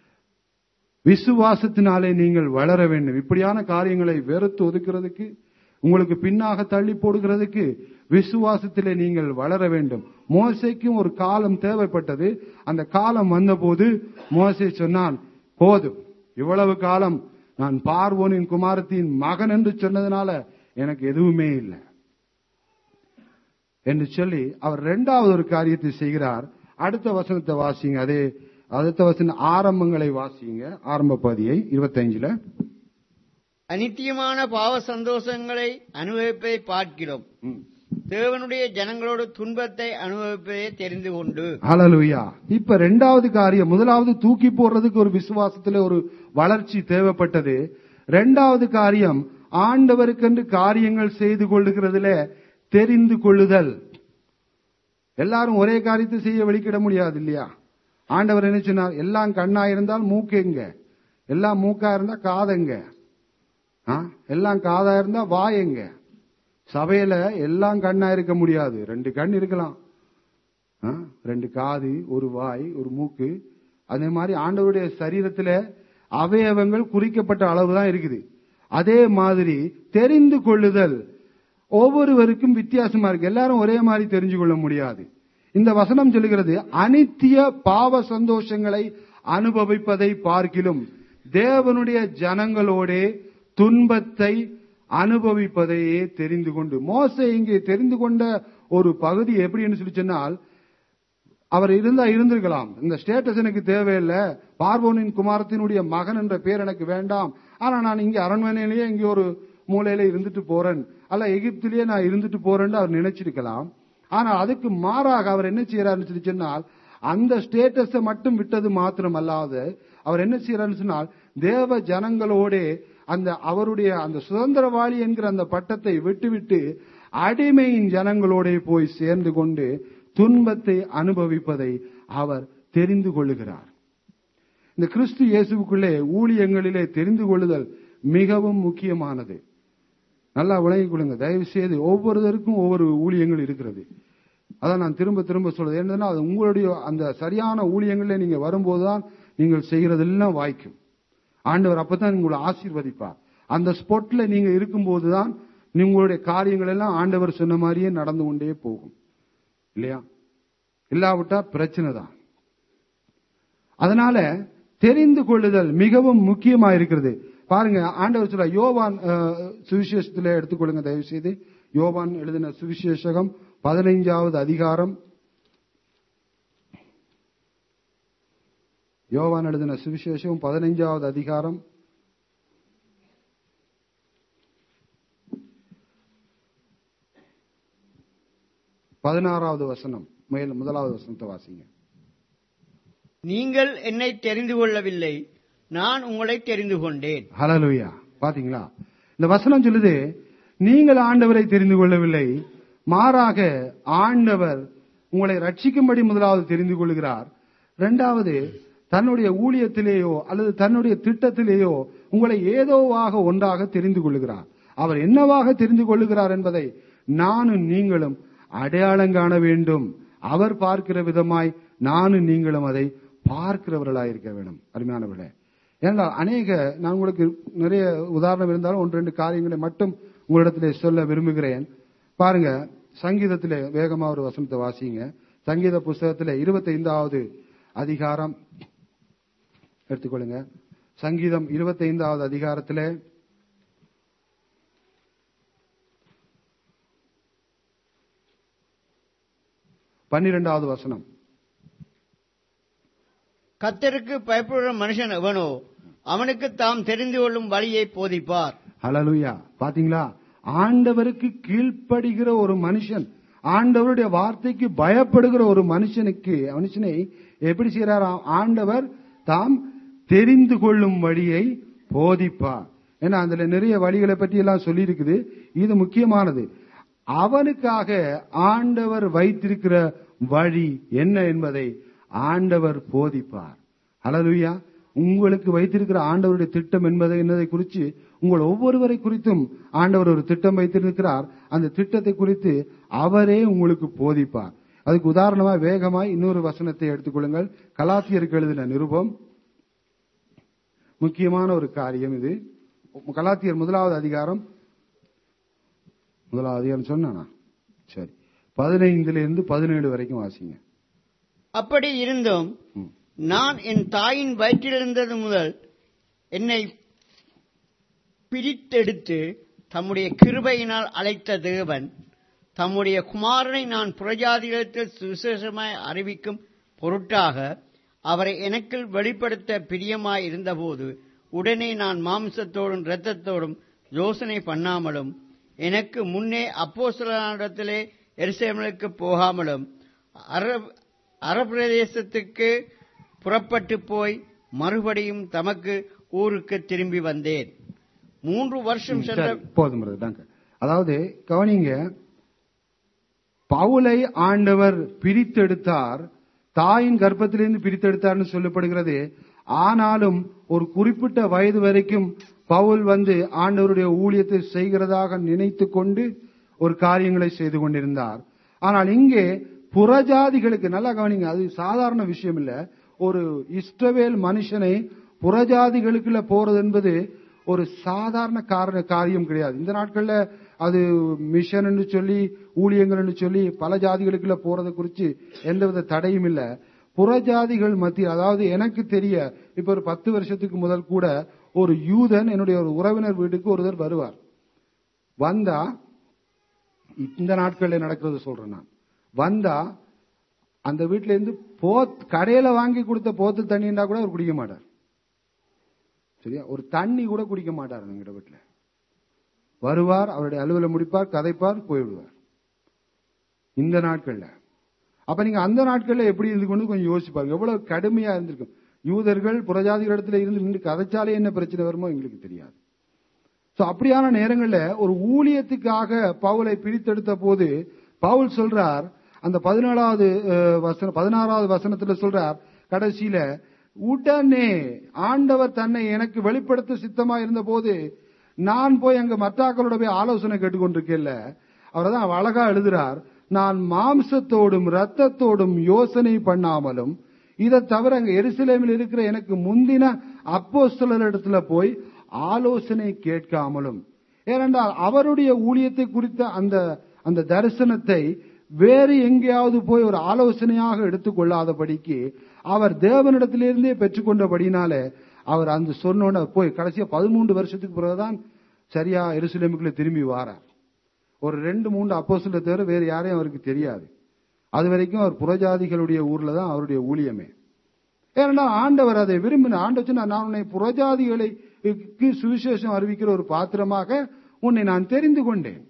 விசுவாசத்தினாலே நீங்கள் வளர வேண்டும். இப்படியான காரியங்களை வெறுத்து ஒதுக்கிறதுக்கு உங்களுக்கு பின்னாக தள்ளி போடுகிறதுக்கு விசுவாசத்திலே நீங்கள் வளர வேண்டும். மோசேக்கும் ஒரு காலம் தேவைப்பட்டது. அந்த காலம் வந்தபோது மோசே சொன்னான், போதும், இவ்வளவு காலம் நான் பார்வோனின் குமாரத்தின் மகன் என்று சொன்னதுனால எனக்கு எதுவுமே இல்லை என்று சொல்லி அவர் இரண்டாவது ஒரு காரியத்தை செய்கிறார். அடுத்த வசனத்தை வாசிங்க. அதே அடுத்த வசன ஆரம்பங்களை வாசிங்க. ஆரம்ப பகுதியை 25. அநித்தியமான பாவ சந்தோஷங்களை அனுபவிப்பதை பார்க்கிறோம், தேவனுடைய ஜனங்களோடு துன்பத்தை அனுபவிப்பதை தெரிந்து கொண்டு. ஹல்லேலூயா. இப்ப இரண்டாவது காரியம், முதலாவது தூக்கி போடுறதுக்கு ஒரு விசுவாசத்துல ஒரு வளர்ச்சி தேவைப்பட்டது. இரண்டாவது காரியம், ஆண்டவருக்கென்று காரியங்கள் செய்து கொள்ளுகிறதுல தெரிந்து கொள்ளுதல். எல்லாரும் ஒரே காரியத்தை செய்ய வெளிக்கிட முடியாது இல்லையா? ஆண்டவர் என்ன சொன்னார்? எல்லாம் கண்ணா இருந்தால் மூக்கெங்க, எல்லாம் மூக்கா இருந்தா காதெங்க, எல்லாம் காதா இருந்தா வாயெங்க. சபையில எல்லாம் கண்ணா இருக்க முடியாது. 2 கண் இருக்கலாம், 2 காது, ஒரு வாய், ஒரு மூக்கு. அதே மாதிரி ஆண்டவருடைய சரீரத்துல அவயவங்கள் குறிக்கப்பட்ட அளவுதான் இருக்குது. அதே மாதிரி தெரிந்து கொள்ளுதல் ஒவ்வொருவருக்கும் வித்தியாசமா இருக்கு. எல்லாரும் ஒரே மாதிரி தெரிஞ்சு கொள்ள முடியாது. இந்த வசனம் சொல்லுகிறது, அநித்திய பாவ சந்தோஷங்களை அனுபவிப்பதை பார்க்கிலும் தேவனுடைய ஜனங்களோடே துன்பத்தை அனுபவிப்பதையே தெரிந்து கொண்டு. மோசே இங்கே தெரிந்து கொண்ட ஒரு பகுதி எப்படின்னு சொல்லி சொன்னால், அவர் இருந்திருக்கலாம், இந்த ஸ்டேட்டஸ் எனக்கு தேவையில்லை, பார்வோனின் குமாரத்தினுடைய மகன் என்ற பேர் எனக்கு வேண்டாம், ஆனா நான் இங்க அரண்மனையிலேயே இங்க ஒரு மூலையில இருந்துட்டு போறேன், அல்ல எகிப்திலேயே நான் இருந்துட்டு போறேன்னு அவர் நினைச்சிருக்கலாம். ஆனா அதுக்கு மாறாக அவர் என்ன செய்யறாருன்னு சொல்லி சொன்னால், அந்த ஸ்டேட்டஸை மட்டும் விட்டது மாத்திரம் அல்லாது அவர் என்ன செய்யறாருன்னு சொன்னால், தேவ ஜனங்களோட அந்த அவருடைய அந்த சுதந்திரவாளி என்கிற அந்த பட்டத்தை விட்டுவிட்டு அடிமையின் ஜனங்களோட போய் சேர்ந்து கொண்டு துன்பத்தை அனுபவிப்பதை அவர் தெரிந்து கொள்ளுகிறார். இந்த கிறிஸ்து இயேசுவுக்குள்ளே ஊழியங்களிலே தெரிந்து கொள்ளுதல் மிகவும் முக்கியமானது. நல்லா விளங்கிக் கொள்ளுங்க தயவு செய்து. ஒவ்வொருவருக்கும் ஒவ்வொரு ஊழியங்கள் இருக்கிறது. அதான் நான் திரும்ப திரும்ப சொல்றது என்னன்னா, அது உங்களுடைய அந்த சரியான ஊழியங்களில் நீங்க வரும்போதுதான் நீங்கள் செய்யறதெல்லாம் வாய்க்கும். ஆண்டவர் அப்பதான் உங்களை ஆசீர்வதிப்பார். அந்த ஸ்பாட்ல நீங்க இருக்கும்போதுதான் உங்களுடைய காரியங்கள் எல்லாம் ஆண்டவர் சொன்ன மாதிரியே நடந்து கொண்டே போகும் இல்லையா? இல்லாவிட்டா பிரச்சனை தான். அதனால தெரிந்து கொள்ளுதல் மிகவும் முக்கியமா இருக்கிறது. பாருங்க, ஆண்டவர் சொல்ல யோவான் சுவிசேஷத்துல எடுத்துக்கொள்ளுங்க தயவு செய்து. யோவான் எழுதின சுவிசேஷகம் 15வது அதிகாரம். யோவான் எழுதின சுவிசேஷம் 15வது அதிகாரம் 16வது வசனம். முதலாவது வசனத்தை வாசிங்க. நீங்கள் என்னை தெரிந்து கொள்ளவில்லை, நான் உங்களை தெரிந்து கொண்டேன். ஹல்லேலூயா. பாத்தீங்களா? இந்த வசனம் சொல்லுது, நீங்கள் ஆண்டவரை தெரிந்து கொள்ளவில்லை, மாறாக ஆண்டவர் உங்களை ரட்சிக்கும்படி முதலாவது தெரிந்து கொள்கிறார். இரண்டாவது, தன்னுடைய ஊழியத்திலேயோ அல்லது தன்னுடைய திட்டத்திலேயோ உங்களை ஏதோவாக ஒன்றாக தெரிந்து கொள்கிறார். அவர் என்னவாக தெரிந்து கொள்ளுகிறார் என்பதை நானும் நீங்களும் அடையாளம் காண வேண்டும். அவர் பார்க்கிற விதமாய் நானும் நீங்களும் அதை பார்க்கிறவர்களாயிருக்க வேண்டும். அருமையானவர்களே, ஏனென்றால் நான் உங்களுக்கு நிறைய உதாரணம் இருந்தாலும் 1-2 காரியங்களை மட்டும் உங்களிடத்திலே சொல்ல விரும்புகிறேன். பாருங்க, சங்கீதத்திலே வேகமா ஒரு வசனத்தை வாசிங்க. சங்கீத புஸ்தகத்திலே 25வது அதிகாரம் எடுத்துக்கொள்ளுங்க. சங்கீதம் 25வது அதிகாரத்திலே 12வது வசனம். கர்த்தருக்கு பயப்படுகிற மனுஷன் எவனோ அவனுக்கு தாம் தெரிந்து கொள்ளும் வழியை போதிப்பார். ஹல்லேலூயா. பாத்தீங்களா? ஆண்டவருக்கு கீழ்ப்படுகிற ஒரு மனுஷன், ஆண்டவருடைய வார்த்தைக்கு பயப்படுகிற ஒரு மனுஷனை எப்படி செய்யறார்? ஆண்டவர் தாம் தெரிந்து கொள்ளும் வழியை போதிப்பார். ஏன்னா அதுல நிறைய வழிகளை பற்றி எல்லாம் சொல்லி இருக்குது. இது முக்கியமானது. அவனுக்காக ஆண்டவர் வைத்திருக்கிற வழி என்ன என்பதை ஆண்டவர் போதிப்பார். ஹல்லேலூயா. உங்களுக்கு வைத்திருக்கிற ஆண்டவருடைய திட்டம் என்பதை குறித்து உங்கள் ஒவ்வொருவரை குறித்தும் ஆண்டவர் ஒரு திட்டம் வைத்திருக்கிறார். அந்த திட்டத்தை குறித்து அவரே உங்களுக்கு போதிப்பார். அதுக்கு உதாரணமா வேகமாய் இன்னொரு வசனத்தை எடுத்துக்கொள்ளுங்கள். கலாத்தியருக்கு எழுதின நிருபம், முக்கியமான ஒரு காரியம் இது. கலாத்தியர் 1வது அதிகாரம் முதலாவது அதிகாரம் சொன்னானா? சரி, 15 17 வரைக்கும் வாசிங்க. அப்படி இருந்தும் நான் என் தாயின் வயிற்றிலிருந்தது முதல் என்னை பிரித்தெடுத்து தம்முடைய கிருபையினால் அழைத்த தேவன் தம்முடைய குமாரனை நான் புறஜாதிகளிடத்தில் சுவிசேஷமாய் அறிவிக்கும் பொருட்டாக அவரை எனக்குள் வெளிப்படுத்த பிரியமாய் இருந்தபோது உடனே நான் மாம்சத்தோடும் இரத்தத்தோடும் யோசனை பண்ணாமலும் எனக்கு முன்னே அப்போஸ்தலரிடத்திலே எருசலேமுக்கு போகாமலும் அரபிரதேசத்துக்கு புறப்பட்டு போய் மறுபடியும் தமக்கு ஊருக்கு திரும்பி வந்தேன். 3 வருஷம் சென்ற போதும். அதாவது கவனிங்க, பவுலை ஆண்டவர் பிரித்தெடுத்தார், தாயின் கர்ப்பத்திலிருந்து பிரித்தெடுத்தார்னு சொல்லப்படுகிறது. ஆனாலும் ஒரு குறிப்பிட்ட வயது வரைக்கும் பவுல் ஆண்டவருடைய ஊழியத்தை செய்கிறதாக நினைத்து கொண்டு ஒரு காரியங்களை செய்து கொண்டிருந்தார். ஆனால் இங்கே புறஜாதிகளுக்கு, நல்லா கவனிங்க, அது சாதாரண விஷயம் இல்ல. ஒரு இஸ்ரவேல் மனுஷனை புறஜாதிகளுக்குள்ள போறது என்பது ஒரு சாதாரண காரியம் கிடையாது. இந்த நாட்கள்ல அது மிஷன் சொல்லி ஊழியங்கள் சொல்லி பல ஜாதிகளுக்குள்ள போறதை குறித்து எந்தவித தடையும் இல்ல. புறஜாதிகள் மத்திய, அதாவது எனக்கு தெரிய இப்ப ஒரு 10 வருஷத்துக்கு முதல் கூட ஒரு யூதன் என்னுடைய ஒரு உறவினர் வீட்டுக்கு ஒருவர் வருவார். வந்தா, இந்த நாட்கள்ல நடக்கிறது சொல்றேன் நான், வந்தா அந்த வீட்டுல இருந்து கடையில வாங்கி கொடுத்த போத்து தண்ணின்னா கூட அவர் குடிக்க மாட்டார். சரியா, ஒரு தண்ணி கூட குடிக்க மாட்டார். எங்க வீட்டுல வருவார், அவருடைய அலுவலை முடிப்பார், கதைப்பார், போய்விடுவார். இந்த நாட்கள்ல அப்ப நீங்க அந்த நாட்கள்ல எப்படி இருந்து கொண்டு கொஞ்சம் யோசிச்சு பாருங்க, எவ்வளவு கடுமையா இருந்திருக்கும். யூதர்கள் புறஜாதிகளிடத்துல இருந்து நின்று கதைச்சாலே என்ன பிரச்சனை வருமோ எங்களுக்கு தெரியாது. அப்படியான நேரங்கள்ல ஒரு ஊழியத்துக்காக பவுலை பிரித்தெடுத்த போது பவுல் சொல்றார், அந்த 16வது வசனத்துல சொல்றார் கடைசியில, உடனே ஆண்டவர் தன்னை எனக்கு வெளிப்படுத்த சித்தமா இருந்த போது நான் போய் அங்க மற்றாக்களோட போய் ஆலோசனை கேட்டுக்கொண்டிருக்கேன்ல, அவர்தான் அழகா எழுதுறார், நான் மாம்சத்தோடும் இரத்தத்தோடும் யோசனை பண்ணாமலும் இதை தவிர அங்க எருசலேமில் இருக்கிற எனக்கு முந்தின அப்போஸ்தலரிடத்துல போய் ஆலோசனை கேட்காமலும். ஏனென்றால் அவருடைய ஊழியத்தை குறித்த அந்த தரிசனத்தை வேறு எங்கேயாவது போய் ஒரு ஆலோசனையாக எடுத்துக்கொள்ளாதபடிக்கு அவர் தேவனிடத்திலிருந்தே பெற்றுக்கொண்டபடினால அவர் அந்த சொன்ன போய் கடைசியா 13 வருஷத்துக்கு பிறகுதான் சரியா எருசலேமுக்குள்ள திரும்பி வாரார். ஒரு 2-3 அப்போஸ்தலரை தவிர வேறு யாரையும் அவருக்கு தெரியாது. அது வரைக்கும் அவர் புறஜாதிகளுடைய ஊர்ல தான் அவருடைய ஊழியமே. ஏன்னா ஆண்டவர் அதை விரும்பின. ஆண்டவர் நான் உன்னை புறஜாதிகளுக்கு சுவிசேஷம் அறிவிக்கிற ஒரு பாத்திரமாக உன்னை நான் தெரிந்து கொண்டேன்.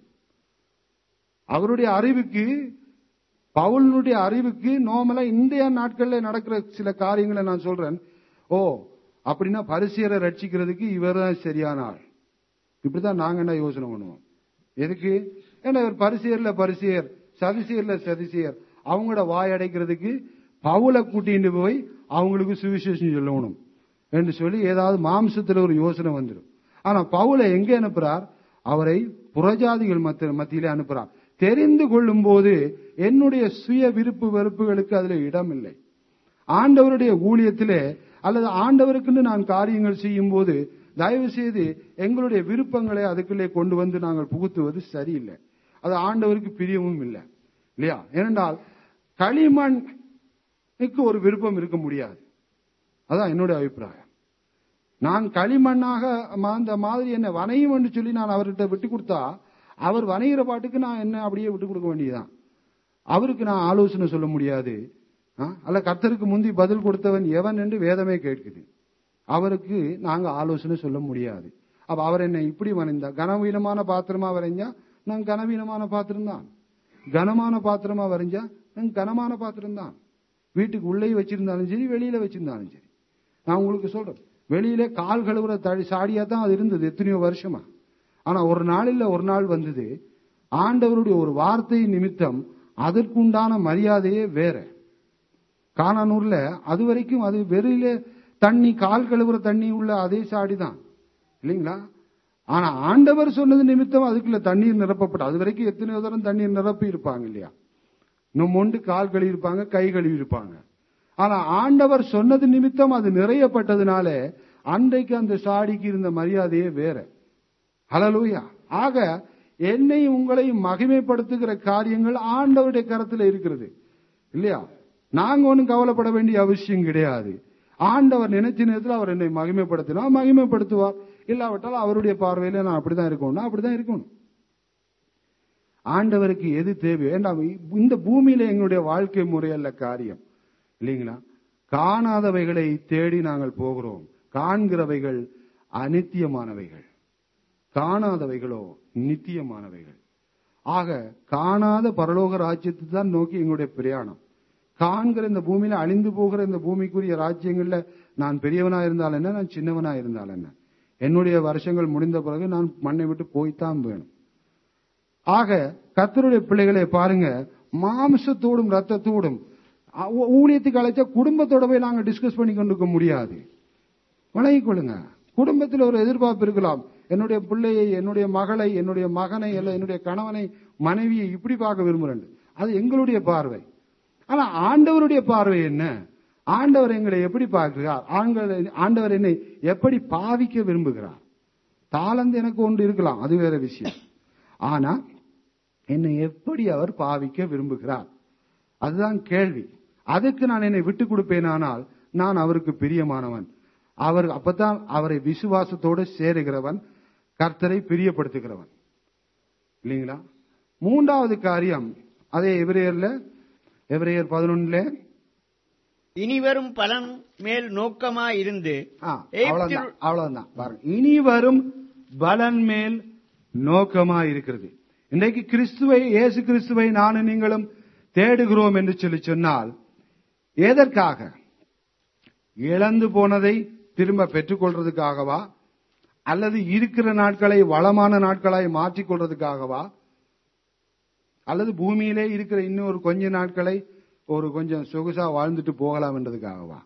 அவருடைய அறிவுக்கு, பவுலுடைய அறிவுக்கு நோமலா இந்திய நாட்கள்ல நடக்கிற சில காரியங்களை நான் சொல்றேன். அப்படின்னா பரிசேயரை ரட்சிக்கிறதுக்கு இவர் தான் சரியான ஆள். இப்படிதான் நாங்க என்ன யோசனை பண்ணுவோம். எதுக்கு? ஏன்னா இவர் பரிசேயர், சதிசேயர், அவங்களோட வாய் அடைக்கிறதுக்கு பவுலை கூட்டிட்டு போய் அவங்களுக்கு சுவிசேஷம் சொல்லணும் என்று சொல்லி ஏதாவது மாம்சத்துல ஒரு யோசனை வந்துடும். ஆனா பவுலை எங்க அனுப்புறார்? அவரை புறஜாதிகள் மத்தியிலே அனுப்புறார். தெரிந்து கொள்ளும் போது என்னுடைய சுய விருப்பு வெறுப்புகளுக்கு அதுல இடம் இல்லை. ஆண்டவருடைய ஊழியத்திலே அல்லது ஆண்டவருக்குன்னு நான் காரியங்கள் செய்யும் போது தயவு செய்து எங்களுடைய விருப்பங்களை அதுக்குள்ளே கொண்டு வந்து நாங்கள் புகுத்துவது சரியில்லை. அது ஆண்டவருக்கு பிரியமும் இல்லை, இல்லையா? ஏனென்றால் களிமண்ணுக்கு ஒரு விருப்பம் இருக்க முடியாது. அதான் என்னுடைய அபிப்பிராயம். நான் களிமண்ணாக அந்த மாதிரி என்ன வனையும் என்று சொல்லி நான் அவர்கிட்ட விட்டு கொடுத்தா அவர் வனைகிற பாட்டுக்கு நான் என்ன அப்படியே விட்டு கொடுக்க வேண்டியதுதான். அவருக்கு நான் ஆலோசனை சொல்ல முடியாது. அல்ல, கர்த்தருக்கு முந்தி பதில் கொடுத்தவன் எவன் என்று வேதமே கேட்குது. அவருக்கு நாங்க ஆலோசனை சொல்ல முடியாது. அப்ப அவர் என்ன இப்படி வரைந்தா, கனவீனமான பாத்திரமா வரைஞ்சா நான் கனவீனமான பாத்திரம் தான், கனமான பாத்திரமா வரைஞ்சா நான் கனமான பாத்திரம் தான். வீட்டுக்கு உள்ளே வச்சிருந்தாலும் சரி, வெளியில வச்சிருந்தாலும் சரி. நான் உங்களுக்கு சொல்றேன், வெளியில கால் கழுவுற சாடியா தான் அது இருந்தது எத்தனையோ வருஷமா. ஆனா ஒரு நாளில் ஒரு நாள் வந்தது, ஆண்டவருடைய ஒரு வார்த்தை நிமித்தம் அதற்குண்டான மரியாதையே வேற. கானானூர்ல அது வரைக்கும் அது வெளியில தண்ணி, கால் கழுவுற தண்ணி உள்ள அதே சாடிதான், இல்லைங்களா? ஆனா ஆண்டவர் சொன்னது நிமித்தம் அதுக்குள்ள தண்ணீர் நிரப்பப்பட்ட, அது வரைக்கும் எத்தனையோ தரம் தண்ணீர் நிரப்பி இருப்பாங்க, இல்லையா? இன்னும் ஒன்று கால் கழுவி இருப்பாங்க, கை கழுவி இருப்பாங்க. ஆனா ஆண்டவர் சொன்னது நிமித்தம் அது நிறையப்பட்டதுனால அன்றைக்கு அந்த சாடிக்கு இருந்த மரியாதையே வேற. ஹல்லேலூயா. ஆக என்னையும் உங்களையும் மகிமைப்படுத்துகிற காரியங்கள் ஆண்டவருடைய கரத்தில் இருக்கிறது இல்லையா? நாங்க ஒன்னும் கவலைப்பட வேண்டிய அவசியம் கிடையாது. ஆண்டவர் நினைச்ச நேரத்தில் அவர் என்னை மகிமைப்படுத்தினா மகிமைப்படுத்துவார். இல்லாவிட்டால் அவருடைய பார்வையில நான் அப்படிதான் இருக்கணும், அப்படிதான் இருக்கணும். ஆண்டவருக்கு எது தேவை? இந்த பூமியில எங்களுடைய வாழ்க்கை முறையல்ல காரியம் இல்லைங்களா? காணாதவைகளை தேடி நாங்கள் போகிறோம். காண்கிறவைகள் அநித்தியமானவைகள், காணாதவைகளோ நித்தியமானவைகள். ஆக காணாத பரலோக ராஜ்யத்தை தான் நோக்கி எங்களுடைய பிரயாணம். காண்கிற இந்த பூமியில அழிந்து போகிற இந்த பூமிக்குரிய ராஜ்யங்கள்ல நான் பெரியவனா இருந்தால் என்ன, நான் சின்னவனா இருந்தால் என்ன, என்னுடைய வருஷங்கள் முடிந்த பிறகு நான் மண்ணை விட்டு போய்த்தான் வேணும். ஆக கர்த்தருடைய பிள்ளைகளை பாருங்க, மாம்சத்தோடும் ரத்தத்தோடும் ஊழியத்துக்கு அழைச்சா குடும்பத்தோட போய் நாங்க டிஸ்கஸ் பண்ணி கொண்டிருக்க முடியாது. வழங்கிக் கொள்ளுங்க. குடும்பத்தில் ஒரு எதிர்பார்ப்பு இருக்கலாம், என்னுடைய பிள்ளையை, என்னுடைய மகளை, என்னுடைய மகனை, அல்ல என்னுடைய கணவனை, மனைவியை இப்படி பார்க்க விரும்புறேன். அது எங்களுடைய பார்வை. ஆனா ஆண்டவருடைய பார்வை என்ன? ஆண்டவர் எங்களை எப்படி பார்க்கிறார்? ஆண்டவர் என்னை எப்படி பாவிக்க விரும்புகிறார்? தாளந்து எனக்கு ஒன்று இருக்கலாம், அது வேற விஷயம். ஆனா என்னை எப்படி அவர் பாவிக்க விரும்புகிறார்? அதுதான் கேள்வி. அதுக்கு நான் என்னை விட்டு கொடுப்பேனானால் நான் அவருக்கு பிரியமானவன். அவர் அப்பதான் அவரை விசுவாசத்தோடு சேருகிறவன், கர்த்தரை பிரியப்படுத்துகிறவன் இல்லைங்களா? மூன்றாவது காரியம் அதே எபிரேயர் 11 இனிவரும் பலன் மேல் நோக்கமாயிருந்து. அவ்வளவுதான் பாருங்க, இனி வரும் பலன் மேல் நோக்கமாயிருக்கிறது. இன்றைக்கு கிறிஸ்துவை, இயேசு கிறிஸ்துவை நானும் நீங்களும் தேடுகிறோம் என்று சொன்னால் எதற்காக? இழந்து போனதை திரும்ப பெற்றுக் கொள்றதுக்காகவா, அல்லது இருக்கிற நாட்களை வளமான நாட்களாய் மாற்றிக் கொள்றதுக்காகவா, அல்லது பூமியிலே இருக்கிற இன்னொரு கொஞ்ச நாட்களை ஒரு கொஞ்சம் சொகுசா வாழ்ந்துட்டு போகலாம் என்றதுக்காகவா?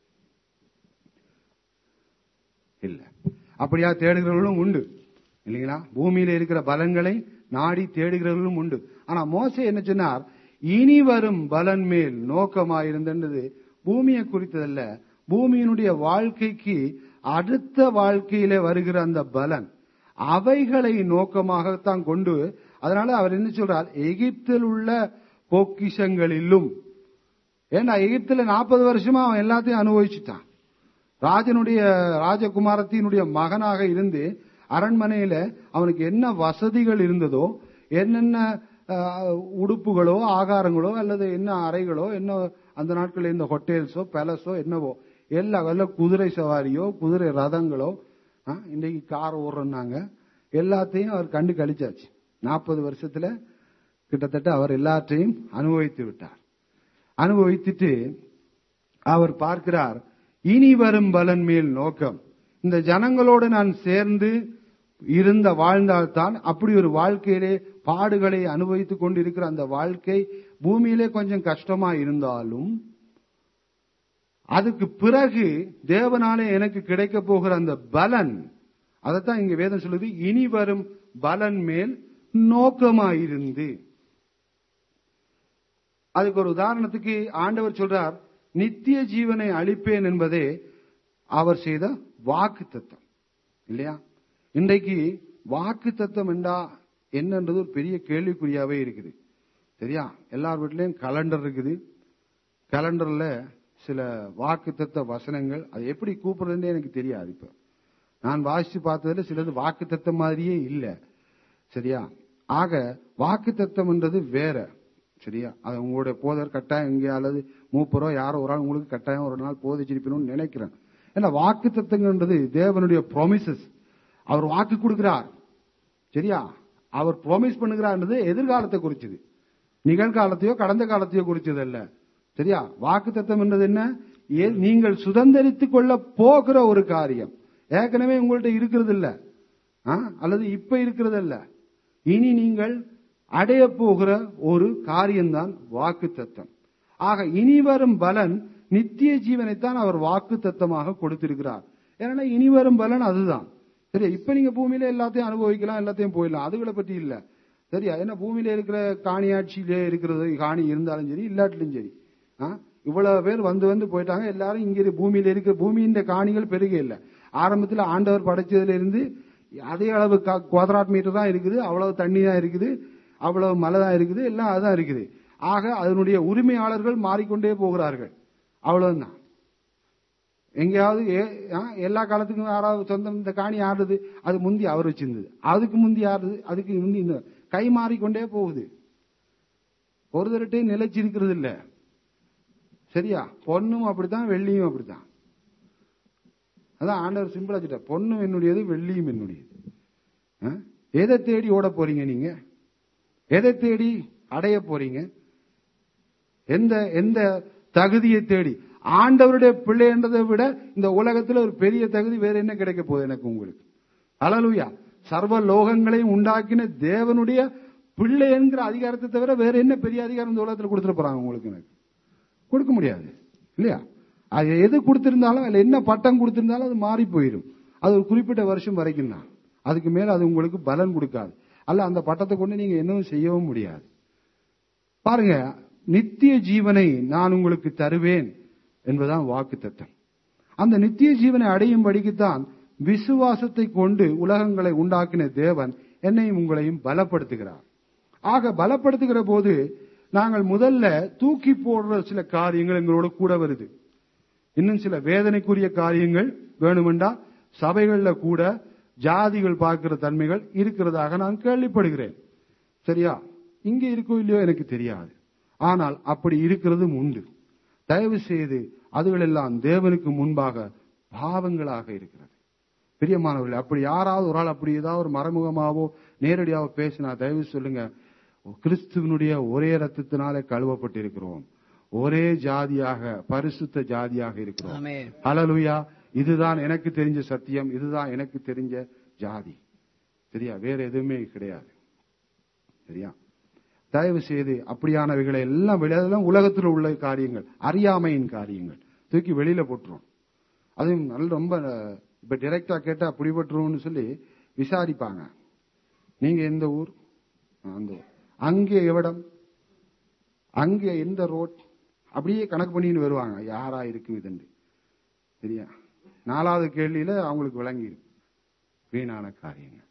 இல்ல, அப்படியா தேடுகிறவர்களும் உண்டு இல்லைங்களா? பூமியில இருக்கிற பலன்களை நாடி தேடுகிறவர்களும் உண்டு. ஆனா மோசே என்ன சொன்னார்? இனி வரும் பலன் மேல் நோக்கமாயிருந்தது பூமியை குறித்ததல்ல, பூமியினுடைய வாழ்க்கைக்கு அடுத்த வாழ்க்கையில வருகிற அந்த பலன், அவைகளை நோக்கமாகத்தான் கொண்டு. அதனால அவர் என்ன சொல்றார்? எகிப்தில் உள்ள பொக்கிஷங்களிலும். ஏன்னா எகிப்துல 40 வருஷமா அவன் எல்லாத்தையும் அனுபவிச்சுட்டான். ராஜகுமாரத்தினுடைய மகனாக இருந்து அரண்மனையில அவனுக்கு என்ன வசதிகள் இருந்ததோ, என்னென்ன உடுப்புகளோ ஆகாரங்களோ அல்லது என்ன அறைகளோ என்ன அந்த நாட்களில் இந்த ஹோட்டல்ஸோ பேலஸோ என்னவோ எல்லாம், குதிரை சவாரியோ குதிரை ரதங்களோ, இன்னைக்கு கார் ஓடுறாங்க, எல்லாத்தையும் அவர் கண்டு கழிச்சாச்சு. 40 வருஷத்துல கிட்டத்தட்ட அவர் எல்லாத்தையும் அனுபவித்து விட்டார். அனுபவித்துட்டு அவர் பார்க்கிறார், இனி வரும் பலன் மேல் நோக்கம். இந்த ஜனங்களோடு நான் சேர்ந்து வாழ்ந்தால்தான், அப்படி ஒரு வாழ்க்கையிலே பாடுகளை அனுபவித்துக் கொண்டிருக்கிற அந்த வாழ்க்கை பூமியிலே கொஞ்சம் கஷ்டமா இருந்தாலும், அதுக்கு பிறகு தேவனாலே எனக்கு கிடைக்க போகிற அந்த பலன், அதைத்தான் இங்க வேதம் சொல்லுது, இனி வரும் பலன் மேல் நோக்கமாயிருந்து. அதுக்கு ஒரு உதாரணத்துக்கு ஆண்டவர் சொல்றார், நித்திய ஜீவனை அளிப்பேன் என்பதே அவர் செய்த வாக்கு தத்தம் இல்லையா? இன்றைக்கு வாக்கு தத்தம் என்றா என்னன்றது ஒரு பெரிய கேள்விக்குறியாவே இருக்குது. சரியா? எல்லார் வீட்லயும் கலண்டர் இருக்குது. கலண்டர்ல சில வாக்கு தத்த வசனங்கள், அது எப்படி கூப்பிடுறதுன்னு எனக்கு தெரியாது. இப்ப நான் வாசிச்சு பார்த்ததுல சிலது வாக்கு தத்தம் மாதிரியே இல்ல. சரியா? ஆக வாக்கு தத்தம் என்றது வேற. சரியா? அது உங்களுடைய போதர் கட்டாயம் இங்கே அல்லது மூப்பரோ யாரோ ஒரு ஆள் உங்களுக்கு கட்டாயம் ஒரு நாள் போதிச்சிருப்பணும்னு நினைக்கிறேன். ஏன்னா வாக்கு தத்தங்கன்றது தேவனுடைய ப்ராமிசஸ். அவர் வாக்கு கொடுக்கிறார். சரியா? அவர் ப்ராமிஸ் பண்ணுகிறார்ன்றது எதிர்காலத்தை குறிச்சது, நிகழ்காலத்தையோ கடந்த காலத்தையோ குறிச்சது அல்ல. சரியா? வாக்கு தத்தம் என்றது என்ன? நீங்கள் சுதந்திரித்துக் கொள்ள போகிற ஒரு காரியம், ஏற்கனவே உங்கள்ட்ட இருக்கிறது இல்ல, அல்லது இப்ப இருக்கிறது அல்ல, இனி நீங்கள் அடைய போகிற ஒரு காரியம்தான் வாக்கு தத்தம். ஆக இனி வரும் பலன் நித்திய ஜீவனைத்தான் அவர் வாக்கு தத்தமாக கொடுத்திருக்கிறார். ஏன்னா இனி வரும் பலன் அதுதான். சரியா? இப்ப நீங்க பூமியில எல்லாத்தையும் அனுபவிக்கலாம், எல்லாத்தையும் போயிடலாம், அதுகளை பற்றி இல்ல. சரியா? ஏன்னா பூமியில இருக்கிற காணியாட்சியிலே இருக்கிறது, காணி இருந்தாலும் சரி இல்லாட்டிலும் சரி, இவ்வளவு பேர் வந்து போயிட்டாங்க. எல்லாரும் இங்க பூமியில இருக்கிற பூமியின் காணிகள் பெருக இல்ல. ஆரம்பத்தில் ஆண்டவர் படைச்சதுல இருந்து அதே அளவு குவாட்ராட் மீட்டர் தான் இருக்குது, அவ்வளவு தண்ணி தான் இருக்குது, அவ்வளவு மழை தான் இருக்குது, எல்லாம் அதுதான் இருக்குது. ஆக அதனுடைய உரிமையாளர்கள் மாறிக்கொண்டே போகிறார்கள். அவ்வளவுதான். எங்கேயாவது எல்லா காலத்துக்கும் யாராவது சொந்தம் இந்த காணி ஆடுது, அது முந்தி அவர் வச்சிருந்தது, அதுக்கு முந்தி ஆடுது, அதுக்கு முந்தி கை மாறிக்கொண்டே போகுது. ஒரு தரட்டே நிலைச்சிருக்கிறது இல்ல. சரியா? பொண்ணும் அப்படித்தான், வெள்ளியும் அப்படித்தான். அதான் ஆண்டவர் சிம்பிளா சொல்ற, பொண்ணும் என்னுடையது, வெள்ளியும் என்னுடையது. எதை தேடி ஓட போறீங்க நீங்க? எதை தேடி அடைய போறீங்க? எந்த தகுதியை தேடி? ஆண்டவருடைய பிள்ளை என்றதை விட இந்த உலகத்தில் ஒரு பெரிய தகுதி வேற என்ன கிடைக்க போகுது எனக்கு உங்களுக்கு? அல்லேலூயா. சர்வ லோகங்களையும் உண்டாக்கின தேவனுடைய பிள்ளை என்கிற அதிகாரத்தை தவிர வேற என்ன பெரிய அதிகாரம் இந்த உலகத்தில் கொடுத்துட்டு போறாங்க உங்களுக்கு? எனக்கு கொடுக்க முடியாது இல்லையா? அது எது கொடுத்திருந்தாலும், அதுல என்ன பட்டம் கொடுத்திருந்தாலும் அது மாறி போயிடும். அது ஒரு குறிப்பிட்ட வருஷம் வரைக்கும் தான். அதுக்கு மேல அது உங்களுக்கு பலன் கொடுக்காது. அல்ல அந்த பட்டத்தை கொண்டு நீங்க என்னவும் செய்யவும் முடியாது. பாருங்க, நித்திய ஜீவனை நான் உங்களுக்கு தருவேன் என்பதுதான் வாக்குத்தத்தம். அந்த நித்திய ஜீவனை அடையும்படிக்குத்தான் விசுவாசத்தை கொண்டு உலகங்களை உண்டாக்கின தேவன் என்னையும் உங்களையும் பலப்படுத்துகிறார். ஆக பலப்படுத்துகிற போது நாங்கள் முதல்ல தூக்கி போடுற சில காரியங்கள் எங்களோட கூட வருது. இன்னும் சில வேதனைக்குரிய காரியங்கள் வேணுமெண்டா சபைகள்ல கூட ஜாதிகள் பார்க்கிற தன்மைகள் இருக்கிறதாக நான் கேள்விப்படுகிறேன். சரியா? இங்க இருக்கோ இல்லையோ எனக்கு தெரியாது, ஆனால் அப்படி இருக்கிறதும் உண்டு. தயவு செய்து அதுகள் எல்லாம் தேவனுக்கு முன்பாக பாவங்களாக இருக்கிறது. பிரியமானவர்கள், அப்படி யாராவது ஒரு ஆள் அப்படி ஏதாவது ஒரு மறைமுகமாவோ நேரடியாவோ பேசினா தயவு சொல்லுங்க, கிறிஸ்துவனுடைய ஒரே ரத்தத்தினாலே கழுவப்பட்டிருக்கிறோம், ஒரே ஜாதியாக பரிசுத்த ஜாதியாக இருக்கிறோம். ஹல்லேலூயா. இதுதான் எனக்கு தெரிஞ்ச சத்தியம், இதுதான் எனக்கு தெரிஞ்ச ஜாதி. சரியா? வேற எதுவுமே கிடையாது. சரியா? தயவு செய்து அப்படியானவைகளை எல்லாம் உலகத்தில் உள்ள காரியங்கள், அறியாமையின் காரியங்கள் தூக்கி வெளியில போட்டுரும். அதுவும் நல்ல ரொம்ப இப்ப டைரக்டா கேட்டா பிடிபட்டுருவோம்னு சொல்லி விசாரிப்பாங்க. நீங்க எந்த ஊர்? அந்த ஊர். அங்கே எவ்விடம்? அங்கே எந்த ரோட்? அப்படியே கணக்கு பண்ணின்னு வருவாங்க, யாரா இருக்கு இதுன்னு. சரியா? 4வது கேள்வியில அவங்களுக்கு விளங்கிடும். வீணான காரியங்கள்,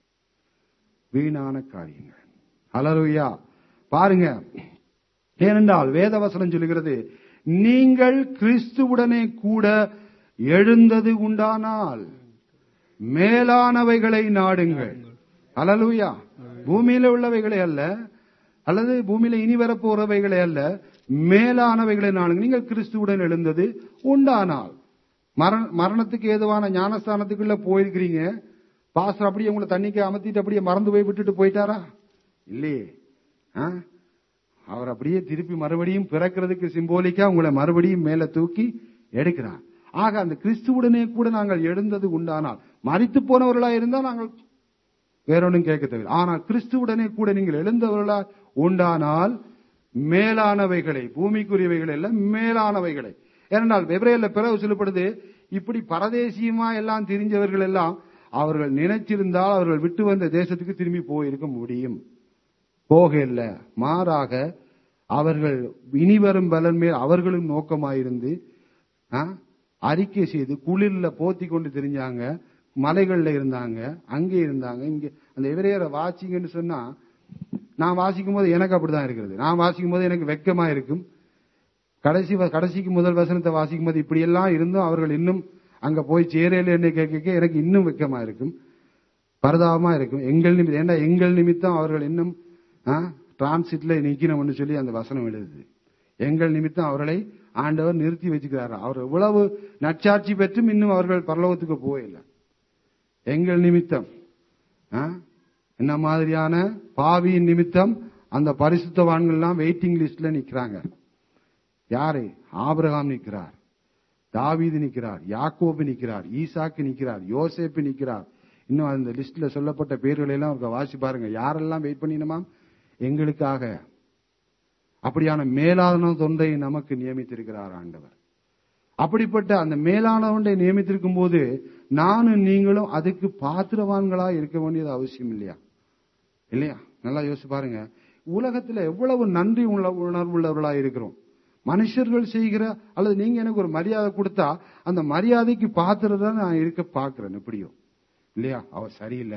வீணான காரியங்கள். ஹல்லேலூயா. பாருங்க, ஏனென்றால் வேதவசனம் சொல்லுகிறது, நீங்கள் கிறிஸ்துவுடனே கூட எழுந்தது உண்டானால் மேலானவைகளை நாடுங்கள். ஹல்லேலூயா. பூமியில உள்ளவைகளை அல்ல, அல்லது பூமியில இனி வரப்போறவைகளை அல்ல, மேலானவைகளை நாடுங்கள். நீங்கள் கிறிஸ்துவுடன் எழுந்தது உண்டானால். மரணத்துக்கு ஏதுவான ஞானஸ்தானத்துக்குள்ள போயிருக்கிறீங்க, பாஸ்டர் அப்படியே உங்களை தண்ணிக்கு அமர்த்திட்டு அப்படியே மறந்து போய் விட்டுட்டு போயிட்டாரா? இல்லையே. அவர் அப்படியே திருப்பி மறுபடியும் பிறக்கிறதுக்கு சிம்போலிக்கா உங்களை மறுபடியும் மேல தூக்கி எடுக்கிறார். ஆக அந்த கிறிஸ்துவுடனே கூட நாங்கள் எழுந்தது உண்டானால், மரித்து போனவர்களா இருந்தா நாங்கள் வேற ஒன்றும் கேட்க தேவை. ஆனால் கிறிஸ்துவுடனே கூட நீங்கள் எழுந்தவர்களா உண்டானால் மேலானவைகளை, பூமிக்குரியவைகளை அல்ல, மேலானவைகளை. ஏனென்றால் எபிரேயர்ல பிறகு சொல்லப்படுது, இப்படி பரதேசியமா எல்லாம் தெரிஞ்சவர்கள் எல்லாம் அவர்கள் நினைச்சிருந்தால் அவர்கள் விட்டு வந்த தேசத்துக்கு திரும்பி போயிருக்க முடியும். போக இல்ல, மாறாக அவர்கள் இனிவரும் பலன் மேல் அவர்களும் நோக்கமாயிருந்து அறிக்கை செய்து குளிர்ல போத்தி கொண்டு தெரிஞ்சாங்க, மலைகள்ல இருந்தாங்க, அங்கே இருந்தாங்க. இங்க அந்த எபிரேயரை வாசிங்கன்னு சொன்னா, நான் வாசிக்கும் போது எனக்கு அப்படிதான் இருக்கிறது. நான் வாசிக்கும் போது எனக்கு வெட்கமா இருக்கும். கடைசிக்கு முதல் வசனத்தை வாசிக்கும் போது இப்படி எல்லாம் இருந்தும் அவர்கள் இன்னும் அங்க போய் சேரையில என்ன கேட்க எனக்கு இன்னும் வெட்கமா இருக்கும், பரிதாபமா இருக்கும். எங்கள் நிமித்தம் அவர்கள் இன்னும் டிரான்சிட்ல நிக்கணும்னு சொல்லி அந்த வசனம் எழுதுது. எங்கள் நிமித்தம் அவர்களை ஆண்டவர் நிறுத்தி வச்சுக்கிறார். அவர் எவ்வளவு நற்சாட்சி பெற்றும் இன்னும் அவர்கள் பரலோகத்துக்கு போயில்லை. எங்கள் நிமித்தம் என்ன மாதிரியான பாவியின் நிமித்தம் அந்த பரிசுத்தவான்கள் எல்லாம் வெயிட்டிங் லிஸ்ட்ல நிக்கிறாங்க. யாரு? ஆபிரகாம் நிக்கிறார், தாவீது நிக்கிறார், யாக்கோபு நிக்கிறார், ஈசாக்கு நிக்கிறார், யோசேப்பு நிக்கிறார். இன்னும் அந்த லிஸ்ட்ல சொல்லப்பட்ட பேர்களை எல்லாம் அவருக்கு வாசி பாருங்க. யாரெல்லாம் வெயிட் பண்ணினோமா எங்களுக்காக. அப்படியான மேலான தொண்டை நமக்கு நியமித்திருக்கிறார் ஆண்டவர். அப்படிப்பட்ட அந்த மேலான ஒன்றை நியமித்திருக்கும் போது நானும் நீங்களும் அதுக்கு பாத்திரவான்களா இருக்க வேண்டியது அவசியம் இல்லையா? இல்லையா? நல்லா யோசிச்சு பாருங்க. உலகத்துல எவ்வளவு நன்றி உணர்வுள்ளவர்களா இருக்கிறோம். மனுஷர்கள் செய்கிற அல்லது நீங்க எனக்கு ஒரு மரியாதை கொடுத்தா அந்த மரியாதைக்கு பாத்திரதான் நான் இருக்க பாக்குறேன். எப்படியோ இல்லையா? அவர் சரியில்லை,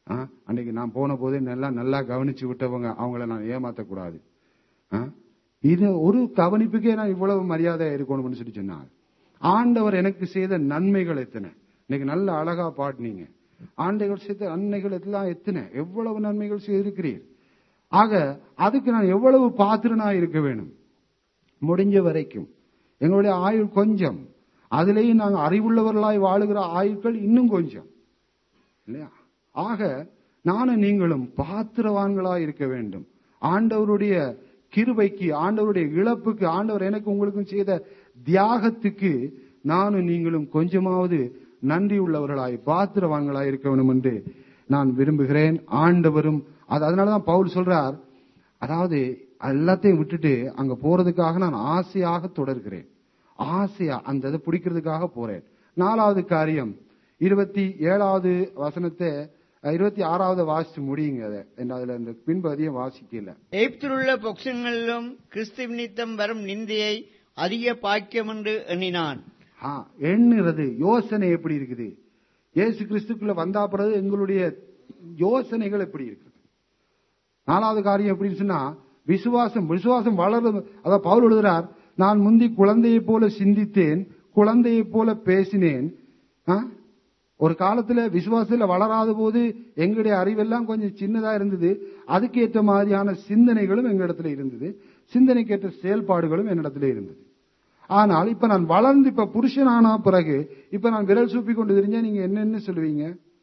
அன்னைக்கு நான் போன போதே நல்லா கவனிச்சு விட்டவங்க, அவங்கள நான் ஏமாத்தக்கூடாது. இது ஒரு கவனிப்புக்கே நான் இவ்வளவு மரியாதை இருக்கணும்னு சொல்லி சொன்னாங்க. ஆண்டவர் எனக்கு செய்த நன்மைகள் எத்தனை, இன்னைக்கு நல்ல அழகா பாடினீங்க. ஆண்டவர் செய்த நன்மைகள் எல்லாம் எத்தனை, எவ்வளவு நன்மைகள் செய்திருக்கிறீர். ஆக அதுக்கு நான் எவ்வளவு பாத்திரனா இருக்க வேணும். முடிஞ்ச வரைக்கும் எங்களுடைய ஆயுள் கொஞ்சம், அதிலேயும் நாங்கள் அறிவுள்ளவர்களாய் வாழுகிற ஆயுட்கள் இன்னும் கொஞ்சம் இல்லையா. ஆக நானும் நீங்களும் பாத்திரவான்களாய் இருக்க வேண்டும். ஆண்டவருடைய கிருபைக்கு, ஆண்டவருடைய இழப்புக்கு, ஆண்டவர் எனக்கு உங்களுக்கும் செய்த தியாகத்துக்கு நானும் நீங்களும் கொஞ்சமாவது நன்றி உள்ளவர்களாய் பாத்திரவான்களாய் இருக்க வேண்டும் என்று நான் விரும்புகிறேன். ஆண்டவரும் அதனாலதான் பவுல் சொல்றார், அதாவது எல்லாத்தையும் விட்டுட்டு அங்க போறதுக்காக நான் ஆசையாக தொடர்கிறேன், ஆசையா அந்த இதை பிடிக்கிறதுக்காக போறேன். 4வது காரியம் 27வது வசனத்தை 26வது வாசிச்சு முடியுங்க. அதுல இந்த பின்பதியம் வாசிக்கல. எகிப்திலுள்ள பொக்ஷங்களிலும் கிறிஸ்து நிமித்தம் வரும் நிந்தையை அதிக பாக்கியம் என்று எண்ணினான். எண்ணுறது யோசனை எப்படி இருக்குது, இயேசு கிறிஸ்துக்குள்ள வந்தா பிறகு எங்களுடைய யோசனைகள் எப்படி இருக்குது. 4வது காரியம் எப்படின்னு சொன்னா விசுவாசம் வளர்றது. அதான் பவுல் எழுதுறார், நான் முந்தி குழந்தையை போல சிந்தித்தேன், குழந்தையை போல பேசினேன். ஒரு காலத்துல விசுவாசத்துல வளராத போது எங்களுடைய அறிவெல்லாம் கொஞ்சம் சின்னதா இருந்தது. அதுக்கு ஏற்ற மாதிரியான சிந்தனைகளும் எங்களிடத்துல இருந்தது, சிந்தனைக்கேற்ற செயல்பாடுகளும் என்னிடத்துல இருந்தது. ஆனால் இப்ப நான் வளர்ந்து இப்ப புருஷன் ஆனா பிறகு இப்ப நான் விரல் சூப்பி கொண்டு தெரிஞ்சா நீங்க என்னன்னு சொல்லுவீங்க?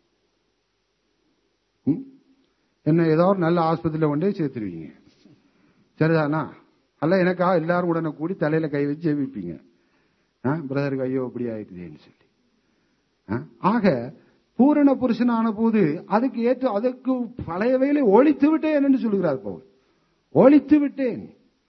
என்ன ஏதோ ஒரு நல்ல ஆஸ்பத்திரியில கொண்டே சேர்த்துருவீங்க, சரிதானா? அல்ல எனக்கா எல்லாரும் உடனே கூடி தலையில கை வச்சு ஜெபிப்பீங்க, பிரதருக்கு ஐயோ இப்படி ஆயிட்டுதேன்னு சொல்லி. ஆக பூரண புருஷன் ஆன போது அதுக்கு ஏற்ற அதற்கு பழையவைகளை ஒழித்து விட்டேன் என்று சொல்லுகிறார் பவுல். ஒழித்து விட்டேன்,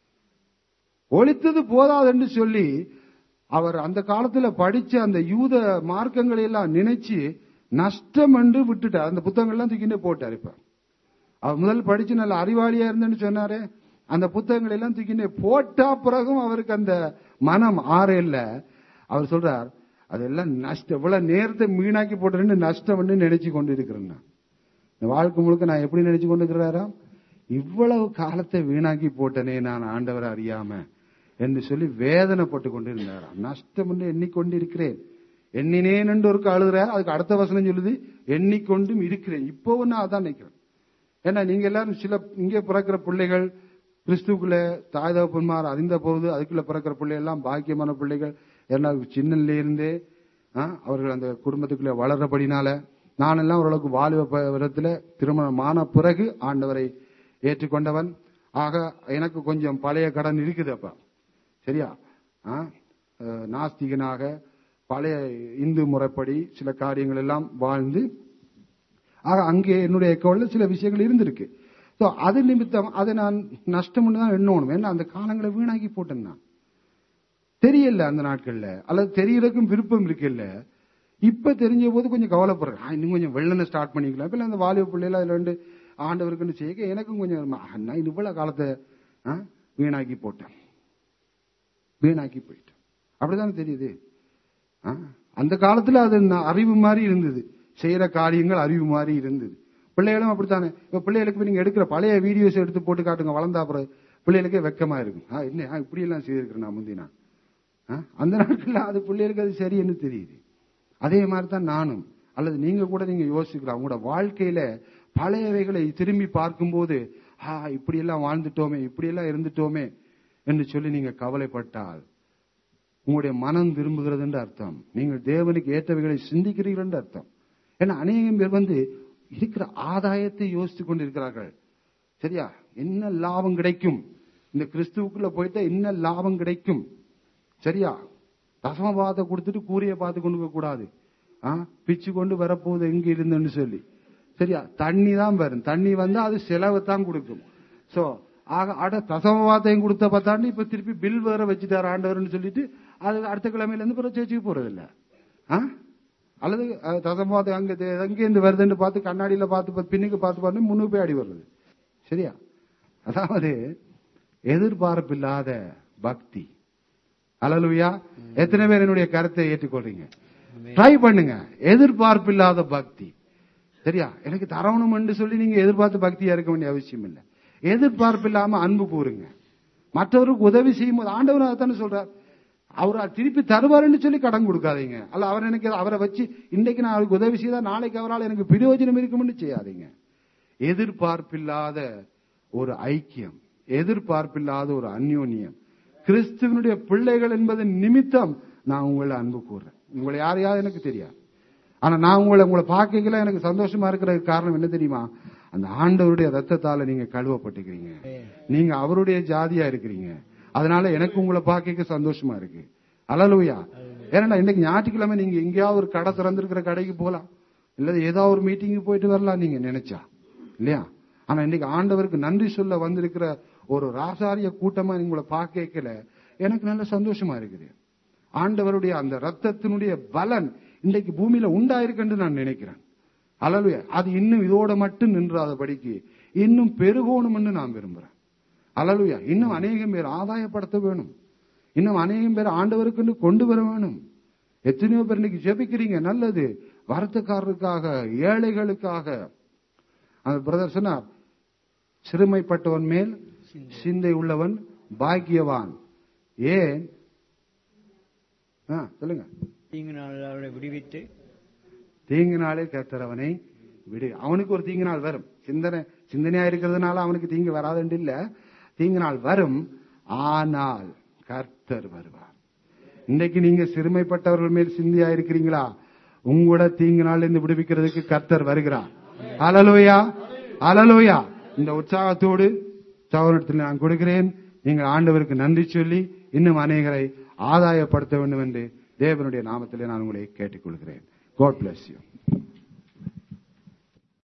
ஒழித்தது போதாது என்று சொல்லி அவர் அந்த காலத்துல படிச்ச அந்த யூத மார்க்கங்களை எல்லாம் நினைச்சு நஷ்டம் என்று விட்டுட்டார். அந்த புத்தகங்கள்லாம் தூக்கிட்டே போட்டார். இப்ப அவர் முதல் படிச்சு நல்ல அறிவாளியா இருந்தேன்னு சொன்னாரு, அந்த புத்தகங்கள் எல்லாம் தூக்கிட்டே போட்டா பிறகும் அவருக்கு அந்த மனம் ஆறல. அவர் சொல்றார், அதெல்லாம் நஷ்டம், இவ்வளவு நேரத்தை வீணாக்கி போட்டுன்னு நஷ்டம் நினைச்சு கொண்டு இருக்கிறேன். இந்த வாழ்க்கை முழுக்க நான் எப்படி நினைச்சு கொண்டு இருக்கிறாராம், இவ்வளவு காலத்தை வீணாக்கி போட்டனே நான் ஆண்டவரை அறியாம என்று சொல்லி வேதனைப்பட்டு கொண்டு இருந்தாராம். நஷ்டம் என்று எண்ணிக்கொண்டு இருக்கிறேன், எண்ணினேன் என்று ஒரு அழுகிறார். அதுக்கு அடுத்த வசனம் சொல்லுது, எண்ணிக்கொண்டும் இருக்கிறேன். இப்பவும் நான் அதான் நினைக்கிறேன். ஏன்னா நீங்க எல்லாரும் சில இங்கே பிறக்கிற பிள்ளைகள் கிறிஸ்துக்குள்ள தாய் தகப்பன்மார் அறிந்த போது அதுக்குள்ள பிறக்கிற பிள்ளை எல்லாம் பாக்கியமான பிள்ளைகள். ஏன்னா சின்னல இருந்தே அவர்கள் அந்த குடும்பத்துக்குள்ள வளர்றபடினால நான் எல்லாம் ஓரளவுக்கு வாலிப விதத்துல திருமணமான பிறகு ஆண்டவரை ஏற்றுக்கொண்டவன். ஆக எனக்கு கொஞ்சம் பழைய கடன் இருக்குது. அப்ப சரியா, நாஸ்திகனாக பழைய இந்து முறைப்படி சில காரியங்கள் எல்லாம் வாழ்ந்து, ஆக அங்கே என்னுடைய அக்கௌண்ட்ல சில விஷயங்கள் இருந்திருக்கு. அது நிமித்தம் அதை நான் நஷ்டம் தான் எண்ணணும். ஏன்னா அந்த காலங்களை வீணாக்கி போட்டேன். நான் தெரியல அந்த நாட்கள்ல, அல்லது தெரியறதுக்கும் விருப்பம் இருக்குல்ல. இப்ப தெரிஞ்ச போது கொஞ்சம் கவலைப்படுறேன், இன்னும் கொஞ்சம் வெள்ளனை ஸ்டார்ட் பண்ணிக்கலாம். இப்ப அந்த வாலிப பிள்ளைல அதுல ரெண்டு ஆண்டவருக்குன்னு செய்ய எனக்கும் கொஞ்சம் இவ்வளவு காலத்தை வீணாக்கி போட்டேன், வீணாக்கி போயிட்டேன். அப்படித்தானே தெரியுது. அந்த காலத்துல அது அறிவு மாதிரி இருந்தது, செய்யற காரியங்கள் அறிவு மாதிரி இருந்தது. பிள்ளைகளும் அப்படித்தானே. இப்ப பிள்ளைகளுக்கு நீங்க எடுக்கிற பழைய வீடியோஸ் எடுத்து போட்டு காட்டுங்க, வளர்ந்தா அப்புறம் பிள்ளைகளுக்கே வெக்கமா இருக்கும். என்ன இப்படி எல்லாம் செய்திருக்கிறேன் நான் முந்தினா. அந்த நாட்கள்ல அது பிள்ளைகளுக்கு அது சரின்னு தெரியுது. அதே மாதிரிதான் நானும், அல்லது நீங்க கூட நீங்க யோசிக்கலாம், உங்களோட வாழ்க்கையில பழையவைகளை திரும்பி பார்க்கும்போது இப்படி எல்லாம் வாழ்ந்துட்டோமே, இப்படி எல்லாம் இருந்துட்டோமே என்று சொல்லி நீங்க கவலைப்பட்டால் உங்களுடைய மனம் விரும்புகிறது என்று அர்த்தம். நீங்கள் தேவனுக்கு ஏற்றவைகளை சிந்திக்கிறீர்கள் என்று அர்த்தம். ஏன்னா அநேகம் பேர் இருக்கிற ஆதாயத்தை யோசித்துக் கொண்டிருக்கிறார்கள். சரியா, என்ன லாபம் கிடைக்கும், இந்த கிறிஸ்துவுக்குள்ள போயிட்டா என்ன லாபம் கிடைக்கும். சரியா, தசமபாதத்தை கொடுத்துட்டு கூரையை பார்த்து கொண்டு போக கூடாது. பிச்சு கொண்டு வரப்போகுது எங்க இருந்துன்னு சொல்லி. சரியா, தண்ணி தான் வரும், தண்ணி வந்தா அது செலவு தான் கொடுக்கும். சோ ஆக தசமபாதத்தையும் கொடுத்த பார்த்தாண்டு இப்ப திருப்பி பில் வேற வச்சுட்டார் ஆண்டவர்னு சொல்லிட்டு அது அடுத்த கிழமையில இருந்து பிறகு சேர்ச்சுக்கு போறது இல்ல. அல்லது தசமபாதம் அங்கேருந்து வருதுன்னு பார்த்து கண்ணாடியில பார்த்து பின்னுக்கு பார்த்து முன்னுக்கு போய் அடி வருது. சரியா, அதாவது எதிர்பார்ப்பு இல்லாத பக்தி. அல்லேலூயா. எத்தனை பேர் என்னுடைய கருத்தை ஏற்றுக்கொள்றீங்க? ட்ரை பண்ணுங்க. எதிர்பார்ப்பு இல்லாத பக்தி. சரியா? எனக்கு தரணும் என்று சொல்லி நீங்க எதிர்பார்த்து பக்தியா இருக்க வேண்டிய அவசியம் இல்லை. எதிர்பார்ப்பு இல்லாம அன்பு கூறுங்க. மற்றவருக்கு உதவி செய்யும் போது ஆண்டவர் அதானே சொல்றார், அவர் திருப்பி தருவாருன்னு சொல்லி கடன் கொடுக்காதீங்க. அல்ல அவர் எனக்கு அவரை வச்சு இன்றைக்கு நான் அவருக்கு உதவி செய்தா நாளைக்கு அவரால் எனக்கு பிரயோஜனம் இருக்கும்னு செய்யாதீங்க. எதிர்பார்ப்பில்லாத ஒரு ஐக்கியம், எதிர்பார்ப்பில்லாத ஒரு அந்யோன்யம், கிறிஸ்துவனுடைய பிள்ளைகள் என்பது நிமித்தம் நான் உங்களை அன்பு கூறுறேன். உங்களை யாரையாவது எனக்கு தெரியாது, ஆனா நான் உங்களை பார்க்கல எனக்கு சந்தோஷமா இருக்கிறதுக்கு காரணம் என்ன தெரியுமா? அந்த ஆண்டவருடைய ரத்தத்தால நீங்க கழுவப்பட்டுக்கிறீங்க, நீங்க அவருடைய ஜாதியா இருக்கிறீங்க. அதனால எனக்கு உங்களை பார்க்க சந்தோஷமா இருக்கு. அல்லேலூயா. ஏன்னா இன்னைக்கு ஞாயிற்றுக்கிழமை நீங்க எங்கேயாவது ஒரு கடை திறந்திருக்கிற கடைக்கு போலாம், இல்ல ஏதாவது ஒரு மீட்டிங்கு போயிட்டு வரலாம் நீங்க நினைச்சா, இல்லையா? ஆனா இன்னைக்கு ஆண்டவருக்கு நன்றி சொல்ல வந்திருக்கிற ஒரு ராசாரிய கூட்டமா உங்களை பார்க்கல எனக்கு நல்ல சந்தோஷமா இருக்குது. ஆண்டவருடைய அந்த ரத்தத்தினுடைய பலன் இன்றைக்கு பூமியில உண்டாயிருக்குன்னு நான் நினைக்கிறேன். அல்லேலூயா. அது இன்னும் இதோட மட்டும் நின்றாதபடிக்கு இன்னும் பெருகணும்னு நான் விரும்புறேன். அல்லேலூயா. இன்னும் அநேகம் பேர் ஆதாயப்படுத்த வேணும், இன்னும் அநேகம் பேர் ஆண்டவருக்கு கொண்டு வர வேணும். எத்தனையோ பேர் இன்னைக்கு ஜெபிக்கிறீங்க, நல்லது. வருத்தக்காரருக்காக, ஏழைகளுக்காக. அந்த பிரதர் சொன்னார், சிறுமைப்பட்டவன் மேல் சிந்தை உள்ளவன் பாக்கியவான். ஏன் சொல்லுங்க? தீங்கு நாளை விடுவித்து தீங்கு நாளே கர்த்தரவனை விடு. அவனுக்கு ஒரு தீங்கு நாள் வரும். சிந்தனையா இருக்கிறதுனால அவனுக்கு தீங்கு வராதுன்னு இல்ல, தீங்கு நாள் வரும். ஆனால் கர்த்தர் வருவார். இன்னைக்கு நீங்க சிறுமைப்பட்டவர்கள் மேல் சிந்தையா இருக்கிறீங்களா? உங்களோட தீங்கு நாள் இருந்து விடுவிக்கிறதுக்கு கர்த்தர் வருகிறார். அல்லேலூயா, அல்லேலூயா. இந்த உற்சாகத்தோடு சகோதரத்தில் நான் கொடுக்கிறேன். நீங்கள் ஆண்டவருக்கு நன்றி சொல்லி இன்னும் அநேகரை ஆதாயப்படுத்த வேண்டும் என்று தேவனுடைய நாமத்திலே நான் உங்களை கேட்டுக்கொள்கிறேன். God bless you.